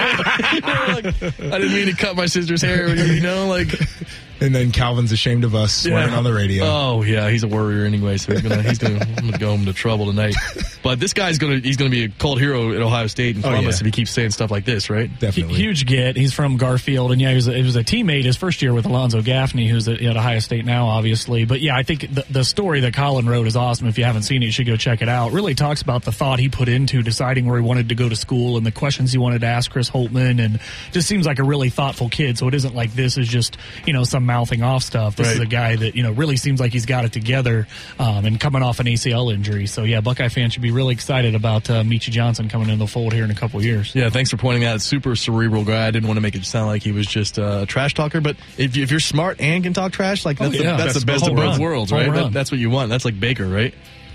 "Ah." Like, I didn't mean to cut my sister's hair, you know, like. And then Calvin's ashamed of us swearing Yeah. on the radio. Oh, yeah, he's a worrier anyway, so he's gonna, he's gonna, I'm gonna go home to trouble tonight. But this guy's going to he's going to be a cult hero at Ohio State and Columbus Oh, yeah. if he keeps saying stuff like this, right? Definitely. Huge get. He's from Garfield, and yeah, he was a, he was a teammate his first year with Alonzo Gaffney, who's at, at Ohio State now, obviously. But yeah, I think the, the story that Colin wrote is awesome. If you haven't seen it, you should go check it out. Really talks about the thought he put into deciding where he wanted to go to school and the questions he wanted to ask Chris Holtmann, and just seems like a really thoughtful kid. So it isn't like this is just, you know, some mouthing off stuff. This Right. is a guy that, you know, really seems like he's got it together, um, and coming off an A C L injury. So yeah, Buckeye fans should be really excited about uh, Michi Johnson coming into the fold here in a couple of years. Yeah, thanks for pointing out. Super cerebral guy. I didn't want to make it sound like he was just uh, a trash talker, but if, you, if you're smart and can talk trash, like that's, Oh, the, yeah. that's, That's the best of home both run. worlds, Home right? That, run. that's what you want. That's like Baker, right?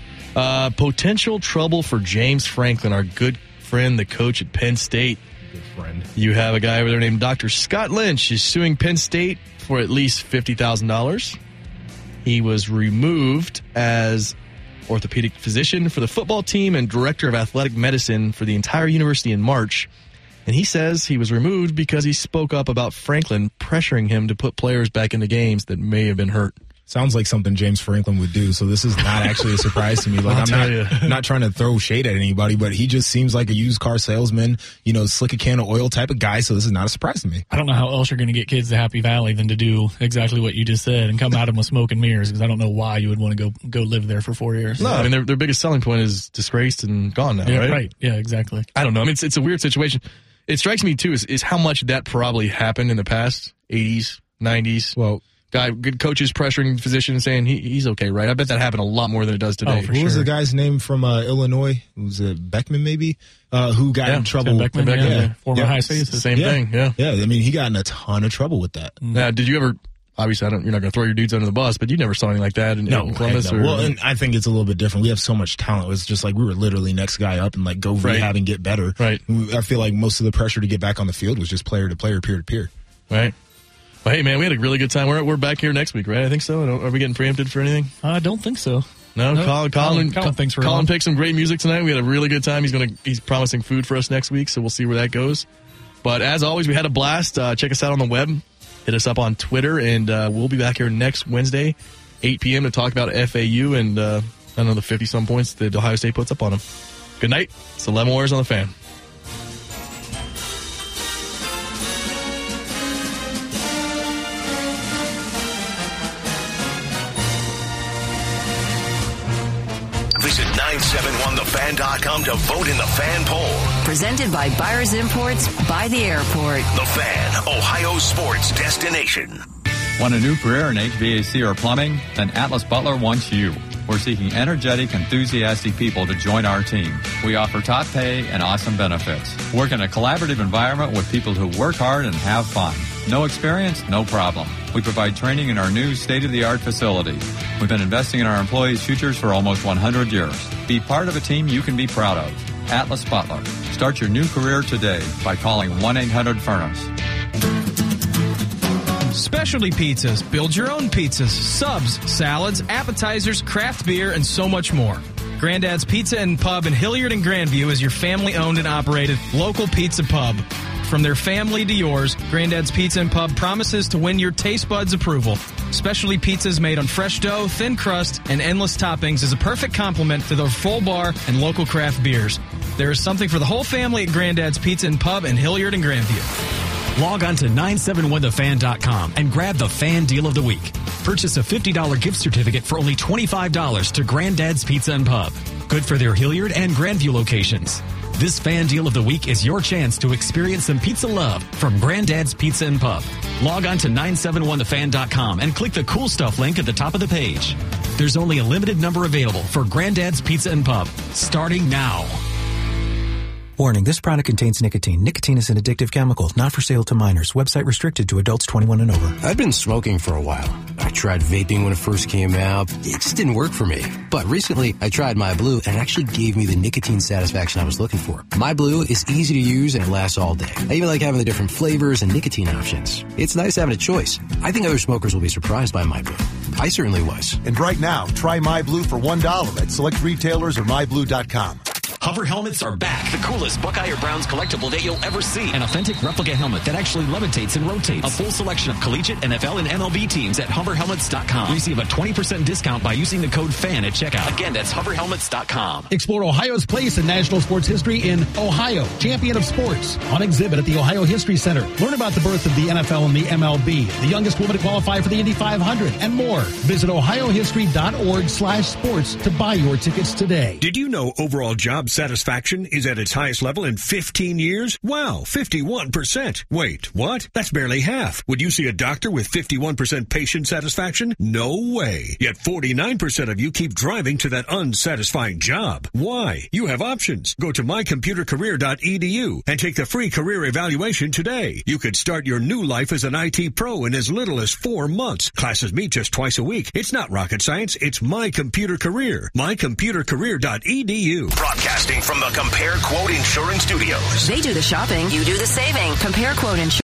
Uh, potential trouble for James Franklin, our good friend, the coach at Penn State. Good friend. You have a guy over there named Doctor Scott Lynch. He's suing Penn State for at least fifty thousand dollars. He was removed as orthopedic physician for the football team and director of athletic medicine for the entire university in March. And he says he was removed because he spoke up about Franklin pressuring him to put players back into games that may have been hurt. Sounds like something James Franklin would do, so this is not actually a surprise to me. Like, I'll I'm tell not you. not trying to throw shade at anybody, but he just seems like a used car salesman, you know, slick a can of oil type of guy, so this is not a surprise to me. I don't know how else you're going to get kids to Happy Valley than to do exactly what you just said and come at them with smoke and mirrors, because I don't know why you would want to go go live there for four years. No, I mean, their, their biggest selling point is disgraced and gone now, yeah, right? right. Yeah, exactly. I don't know. I mean, it's, it's a weird situation. It strikes me, too, is, is how much that probably happened in the past, eighties, nineties. Well, guy, good coaches pressuring physicians saying he, he's okay, right? I bet that happened a lot more than it does today. Oh, for What was sure. the guy's name from uh, Illinois? Was it Beckman, maybe? Uh, who got Yeah, in trouble? Tim Beckman, Tim Beckman, yeah, yeah. former Yeah. Ohio State It's the assistant. same Yeah. thing, yeah. Yeah, I mean, he got in a ton of trouble with that. Now, did you ever, obviously, I don't, you're not going to throw your dudes under the bus, but you never saw anything like that in, No, in Columbus? heck no. Or, Well, and I think it's a little bit different. We have so much talent. It was just like we were literally next guy up and like go Right. rehab and get better. Right. I feel like most of the pressure to get back on the field was just player to player, peer to peer. right? Well, hey, man, we had a really good time. We're, we're back here next week, right? I think so. Are we getting preempted for anything? I don't think so. No, No, Colin, Colin, Colin- Colin thinks we're Colin on. picked some great music tonight. We had a really good time. He's gonna he's promising food for us next week, so we'll see where that goes. But as always, we had a blast. Uh, check us out on the web. Hit us up on Twitter, and uh, we'll be back here next Wednesday, eight p.m. to talk about F A U and uh, I don't know the fifty some points that Ohio State puts up on them. Good night. It's eleven Warriors on the Fan. Visit nine seven one the fan dot com to vote in the fan poll. Presented by Buyers Imports by the airport. The Fan, Ohio sports destination. Want a new career in H V A C or plumbing? Then Atlas Butler wants you. We're seeking energetic, enthusiastic people to join our team. We offer top pay and awesome benefits. Work in a collaborative environment with people who work hard and have fun. No experience? No problem. We provide training in our new state-of-the-art facility. We've been investing in our employees' futures for almost one hundred years. Be part of a team you can be proud of. Atlas Butler. Start your new career today by calling one eight hundred furnace. Specialty pizzas. Build your own pizzas, subs, salads, appetizers, craft beer, and so much more. Granddad's Pizza and Pub in Hilliard and Grandview is your family-owned and operated local pizza pub. From their family to yours, Granddad's Pizza and Pub promises to win your taste buds' approval. Specialty pizzas made on fresh dough, thin crust, and endless toppings is a perfect complement to their full bar and local craft beers. There is something for the whole family at Granddad's Pizza and Pub in Hilliard and Grandview. Log on to nine seven one the fan dot com and grab the fan deal of the week. Purchase a fifty dollars gift certificate for only twenty-five dollars to Granddad's Pizza and Pub. Good for their Hilliard and Grandview locations. This fan deal of the week is your chance to experience some pizza love from Granddad's Pizza and Pub. Log on to nine seven one the fan dot com and click the cool stuff link at the top of the page. There's only a limited number available for Granddad's Pizza and Pub, starting now. Warning, this product contains nicotine. Nicotine is an addictive chemical, not for sale to minors. Website restricted to adults twenty-one and over. I've been smoking for a while. I tried vaping when it first came out. It just didn't work for me. But recently, I tried My Blue, and it actually gave me the nicotine satisfaction I was looking for. My Blue is easy to use, and it lasts all day. I even like having the different flavors and nicotine options. It's nice having a choice. I think other smokers will be surprised by My Blue. I certainly was. And right now, try My Blue for one dollar at select retailers or my blue dot com. Hover helmets are back. The coolest Buckeye or Browns collectible that you'll ever see. An authentic replica helmet that actually levitates and rotates. A full selection of collegiate, N F L, and M L B teams at hover helmets dot com. Receive a twenty percent discount by using the code FAN at checkout. Again, that's hover helmets dot com. Explore Ohio's place in national sports history in Ohio, Champion of Sports, on exhibit at the Ohio History Center. Learn about the birth of the N F L and the M L B, the youngest woman to qualify for the Indy five hundred, and more. Visit ohio history dot org slash sports to buy your tickets today. Did you know overall job satisfaction is at its highest level in fifteen years? Wow, fifty-one percent. Wait, what? That's barely half. Would you see a doctor with fifty-one percent patient satisfaction? No way. Yet forty-nine percent of you keep driving to that unsatisfying job. Why? You have options. Go to my computer career dot e d u and take the free career evaluation today. You could start your new life as an I T pro in as little as four months. Classes meet just twice a week. It's not rocket science. It's My Computer Career. my computer career dot e d u. Broadcasting from the Compare Quote Insurance Studios. They do the shopping, you do the saving. Compare Quote Insurance.